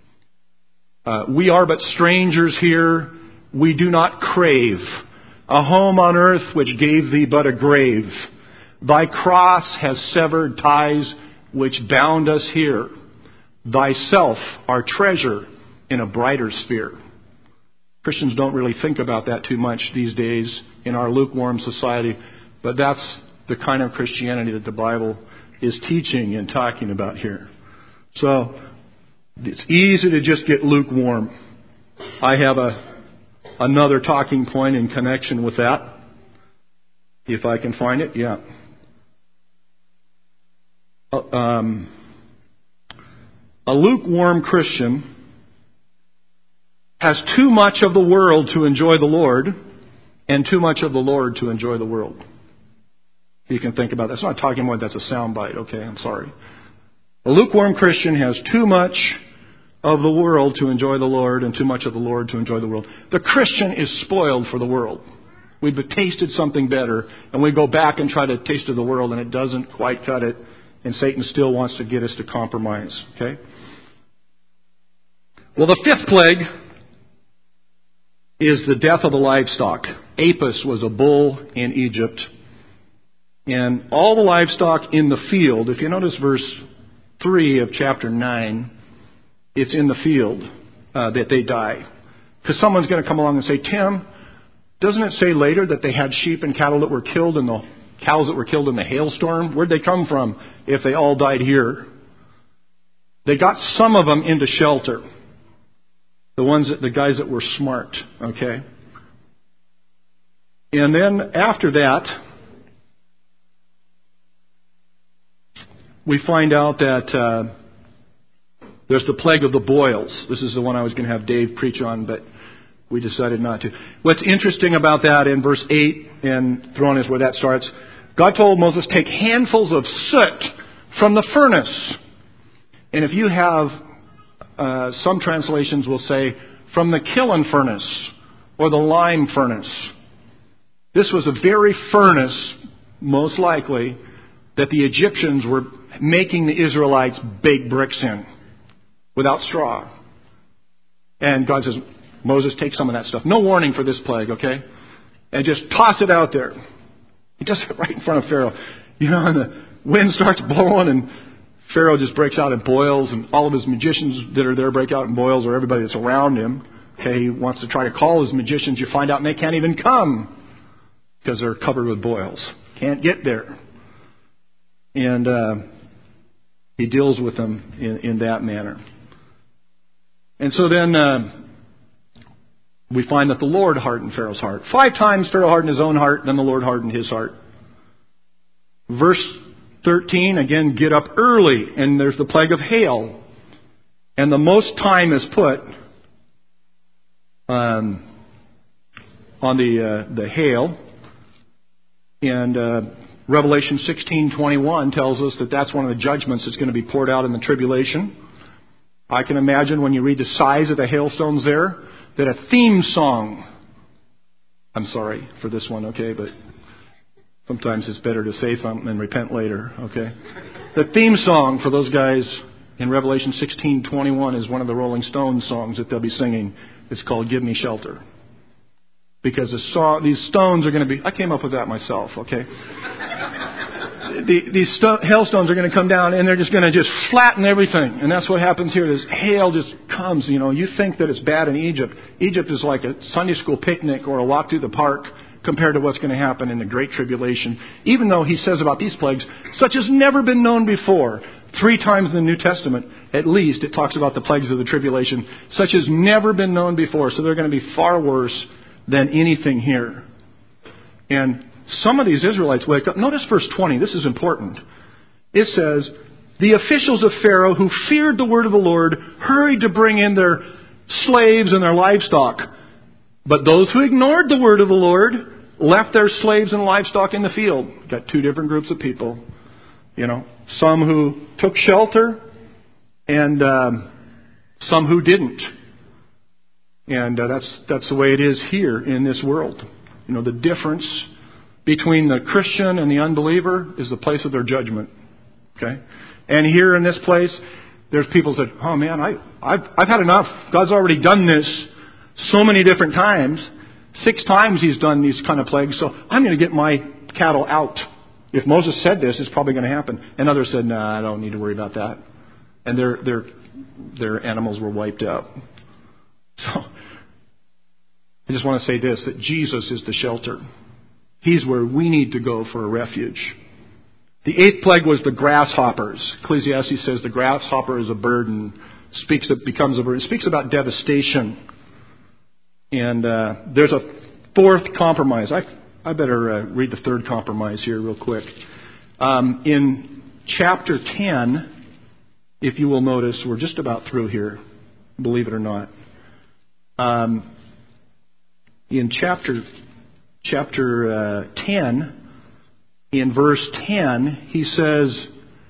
Speaker 1: uh, we are but strangers here. We do not crave a home on earth which gave thee but a grave. Thy cross has severed ties which bound us here. Thyself, our treasure, in a brighter sphere. Christians don't really think about that too much these days in our lukewarm society, but that's the kind of Christianity that the Bible is teaching and talking about here. So, it's easy to just get lukewarm. I have a another talking point in connection with that. If I can find it, yeah. Um, A lukewarm Christian has too much of the world to enjoy the Lord and too much of the Lord to enjoy the world. You can think about that. It's not talking about that's a soundbite, okay? I'm sorry. A lukewarm Christian has too much of the world to enjoy the Lord and too much of the Lord to enjoy the world. The Christian is spoiled for the world. We've tasted something better, and we go back and try to taste of the world, and it doesn't quite cut it, and Satan still wants to get us to compromise, okay? Well, the fifth plague is the death of the livestock. Apis was a bull in Egypt. And all the livestock in the field, if you notice verse three of chapter nine, it's in the field uh, that they die. Because someone's going to come along and say, Tim, doesn't it say later that they had sheep and cattle that were killed in the cows that were killed in the hailstorm? Where'd they come from if they all died here? They got some of them into shelter. The ones that, the guys that were smart, okay? And then after that, we find out that uh, there's the plague of the boils. This is the one I was going to have Dave preach on, but we decided not to. What's interesting about that in verse eight, and throne is where that starts, God told Moses, take handfuls of soot from the furnace. And if you have, uh, some translations will say, from the kiln furnace or the lime furnace. This was a very furnace, most likely, that the Egyptians were making the Israelites bake bricks in without straw. And God says, Moses, take some of that stuff. No warning for this plague, okay? And just toss it out there. He does it right in front of Pharaoh. You know, and the wind starts blowing and Pharaoh just breaks out in boils, and all of his magicians that are there break out in boils, or everybody that's around him. Okay, he wants to try to call his magicians. You find out and they can't even come because they're covered with boils. Can't get there. And uh, he deals with them in, in that manner. And so then uh, we find that the Lord hardened Pharaoh's heart. Five times Pharaoh hardened his own heart, then the Lord hardened his heart. Verse thirteen, again, get up early, and there's the plague of hail. And the most time is put um, on the uh, the hail. And uh, Revelation sixteen twenty-one tells us that that's one of the judgments that's going to be poured out in the tribulation. I can imagine when you read the size of the hailstones there, that a theme song, I'm sorry for this one, okay, but sometimes it's better to say something and repent later, okay? The theme song for those guys in Revelation sixteen twenty-one is one of the Rolling Stones songs that they'll be singing. It's called Give Me Shelter. Because the song, these stones are going to be... I came up with that myself, okay? the, these sto- hailstones are going to come down and they're just going to just flatten everything. And that's what happens here. This hail just comes, you know. You think that it's bad in Egypt. Egypt is like a Sunday school picnic or a walk through the park compared to what's going to happen in the Great Tribulation. Even though he says about these plagues, such has never been known before. Three times in the New Testament, at least, it talks about the plagues of the tribulation. Such has never been known before. So they're going to be far worse than anything here. And some of these Israelites wake up. Notice verse twenty. This is important. It says, the officials of Pharaoh who feared the word of the Lord hurried to bring in their slaves and their livestock. But those who ignored the word of the Lord left their slaves and livestock in the field. Got two different groups of people. You know, some who took shelter and um, some who didn't. And uh, that's that's the way it is here in this world. You know, the difference between the Christian and the unbeliever is the place of their judgment. Okay? And here in this place, there's people that, oh man, I, I've, I've had enough. God's already done this so many different times. Six times he's done these kind of plagues, so I'm going to get my cattle out. If Moses said this, it's probably going to happen. And others said, nah, I don't need to worry about that. And their their their animals were wiped out. So I just want to say this, that Jesus is the shelter. He's where we need to go for a refuge. The eighth plague was the grasshoppers. Ecclesiastes says the grasshopper is a bird and speaks that becomes a bird. It speaks about devastation. And uh, there's a fourth compromise. I I better uh, read the third compromise here real quick. Um, in chapter ten, if you will notice, we're just about through here, believe it or not. Um, in chapter chapter uh, ten, in verse ten, he says,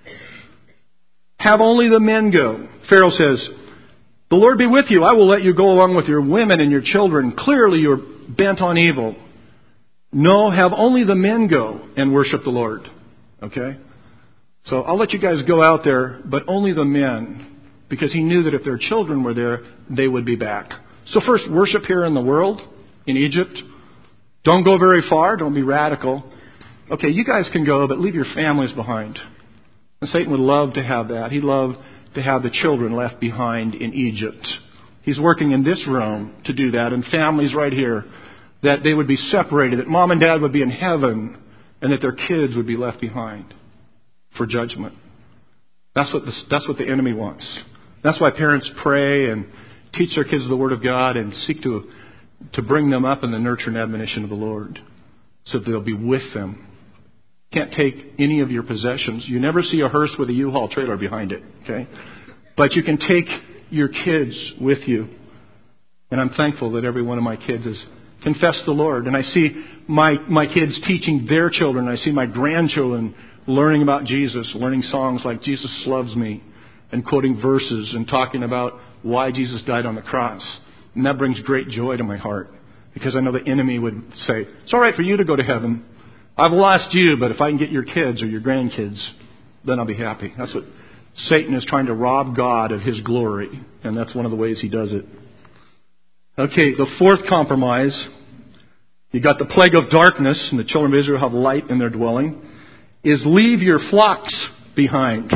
Speaker 1: have only the men go. Pharaoh says, the Lord be with you. I will let you go along with your women and your children. Clearly you're bent on evil. No, have only the men go and worship the Lord. Okay? So I'll let you guys go out there, but only the men. Because he knew that if their children were there, they would be back. So first, worship here in the world, in Egypt. Don't go very far. Don't be radical. Okay, you guys can go, but leave your families behind. And Satan would love to have that. He'd love to have the children left behind in Egypt. He's working in this room to do that, and families right here, that they would be separated, that mom and dad would be in heaven, and that their kids would be left behind for judgment. That's what the, that's what the enemy wants. That's why parents pray and teach their kids the Word of God and seek to to bring them up in the nurture and admonition of the Lord, so that they'll be with them. Can't take any of your possessions. You never see a hearse with a U-Haul trailer behind it, okay? But you can take your kids with you. And I'm thankful that every one of my kids has confessed the Lord. And I see my, my kids teaching their children. I see my grandchildren learning about Jesus, learning songs like Jesus Loves Me, and quoting verses and talking about why Jesus died on the cross. And that brings great joy to my heart, because I know the enemy would say, it's all right for you to go to heaven. I've lost you, but if I can get your kids or your grandkids, then I'll be happy. That's what Satan is trying to rob God of His glory. And that's one of the ways he does it. Okay, the fourth compromise. You got the plague of darkness, and the children of Israel have light in their dwelling, is leave your flocks behind.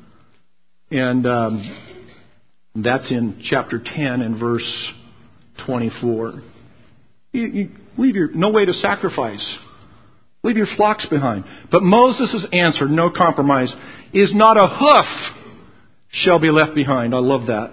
Speaker 1: And um, that's in chapter ten and verse twenty-four. You, you leave your, no way to sacrifice. Leave your flocks behind. But Moses' answer, no compromise, is not a hoof shall be left behind. I love that.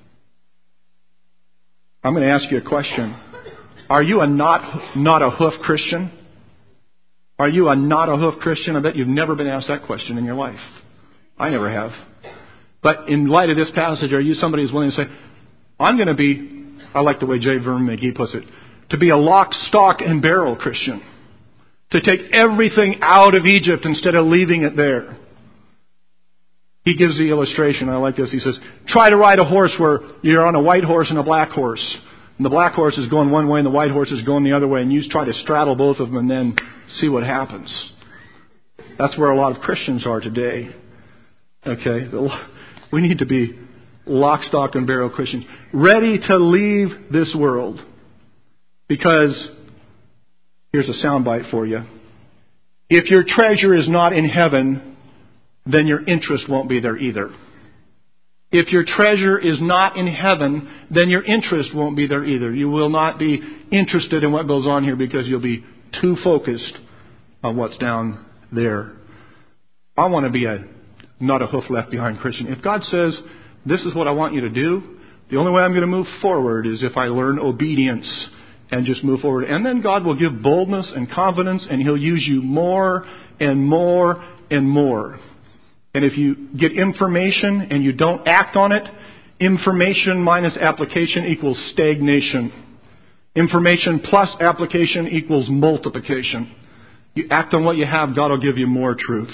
Speaker 1: I'm going to ask you a question. Are you a not, not a hoof Christian? Are you a not a hoof Christian? I bet you've never been asked that question in your life. I never have. But in light of this passage, are you somebody who's willing to say, I'm going to be, I like the way J. Vernon McGee puts it, to be a lock, stock, and barrel Christian. To take everything out of Egypt instead of leaving it there. He gives the illustration. I like this. He says, try to ride a horse where you're on a white horse and a black horse. And the black horse is going one way and the white horse is going the other way. And you try to straddle both of them and then see what happens. That's where a lot of Christians are today. Okay? We need to be lock, stock, and barrel Christians. Ready to leave this world. Because here's a soundbite for you. If your treasure is not in heaven, then your interest won't be there either. If your treasure is not in heaven, then your interest won't be there either. You will not be interested in what goes on here because you'll be too focused on what's down there. I want to be a not a hoof left behind Christian. If God says, this is what I want you to do, the only way I'm going to move forward is if I learn obedience and just move forward. And then God will give boldness and confidence, and He'll use you more and more and more. And if you get information and you don't act on it, information minus application equals stagnation. Information plus application equals multiplication. You act on what you have, God will give you more truth.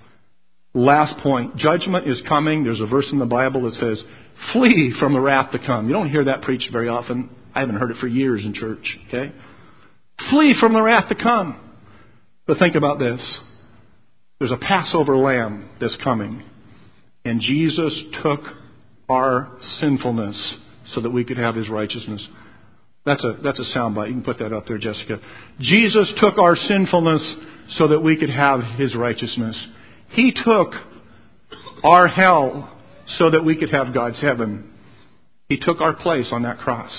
Speaker 1: Last point. Judgment is coming. There's a verse in the Bible that says, flee from the wrath to come. You don't hear that preached very often. I haven't heard it for years in church. Okay? Flee from the wrath to come. But think about this. There's a Passover lamb that's coming. And Jesus took our sinfulness so that we could have His righteousness. That's a, that's a soundbite. You can put that up there, Jessica. Jesus took our sinfulness so that we could have His righteousness. He took our hell so that we could have God's heaven. He took our place on that cross.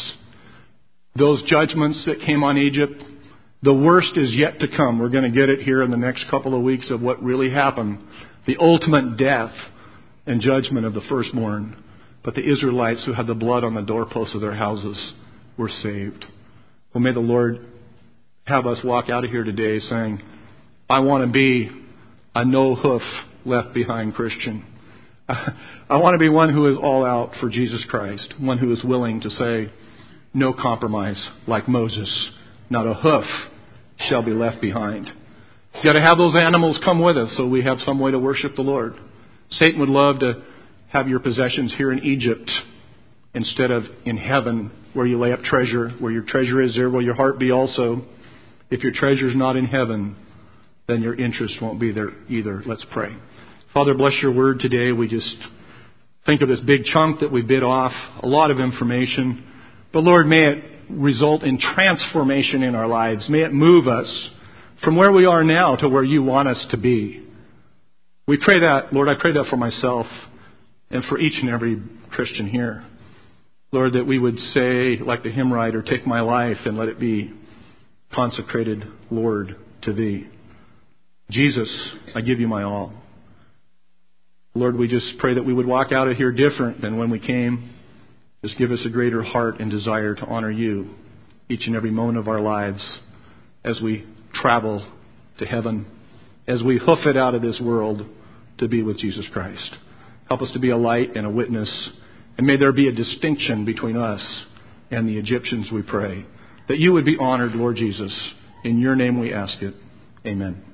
Speaker 1: Those judgments that came on Egypt, the worst is yet to come. We're going to get it here in the next couple of weeks of what really happened. The ultimate death and judgment of the firstborn. But the Israelites who had the blood on the doorposts of their houses were saved. Well, may the Lord have us walk out of here today saying, I want to be a no hoof left behind Christian. I want to be one who is all out for Jesus Christ, one who is willing to say, no compromise, like Moses. Not a hoof shall be left behind. You've got to have those animals come with us so we have some way to worship the Lord. Satan would love to have your possessions here in Egypt instead of in heaven, where you lay up treasure. Where your treasure is, there will your heart be also. If your treasure is not in heaven, then your interest won't be there either. Let's pray. Father, bless your word today. We just think of this big chunk that we bit off, a lot of information. But Lord, may it result in transformation in our lives. May it move us from where we are now to where you want us to be. We pray that, Lord, I pray that for myself and for each and every Christian here. Lord, that we would say, like the hymn writer, take my life and let it be consecrated, Lord, to Thee. Jesus, I give you my all. Lord, we just pray that we would walk out of here different than when we came. Just give us a greater heart and desire to honor you each and every moment of our lives as we travel to heaven, as we hoof it out of this world to be with Jesus Christ. Help us to be a light and a witness. And may there be a distinction between us and the Egyptians, we pray. That you would be honored, Lord Jesus. In your name we ask it. Amen.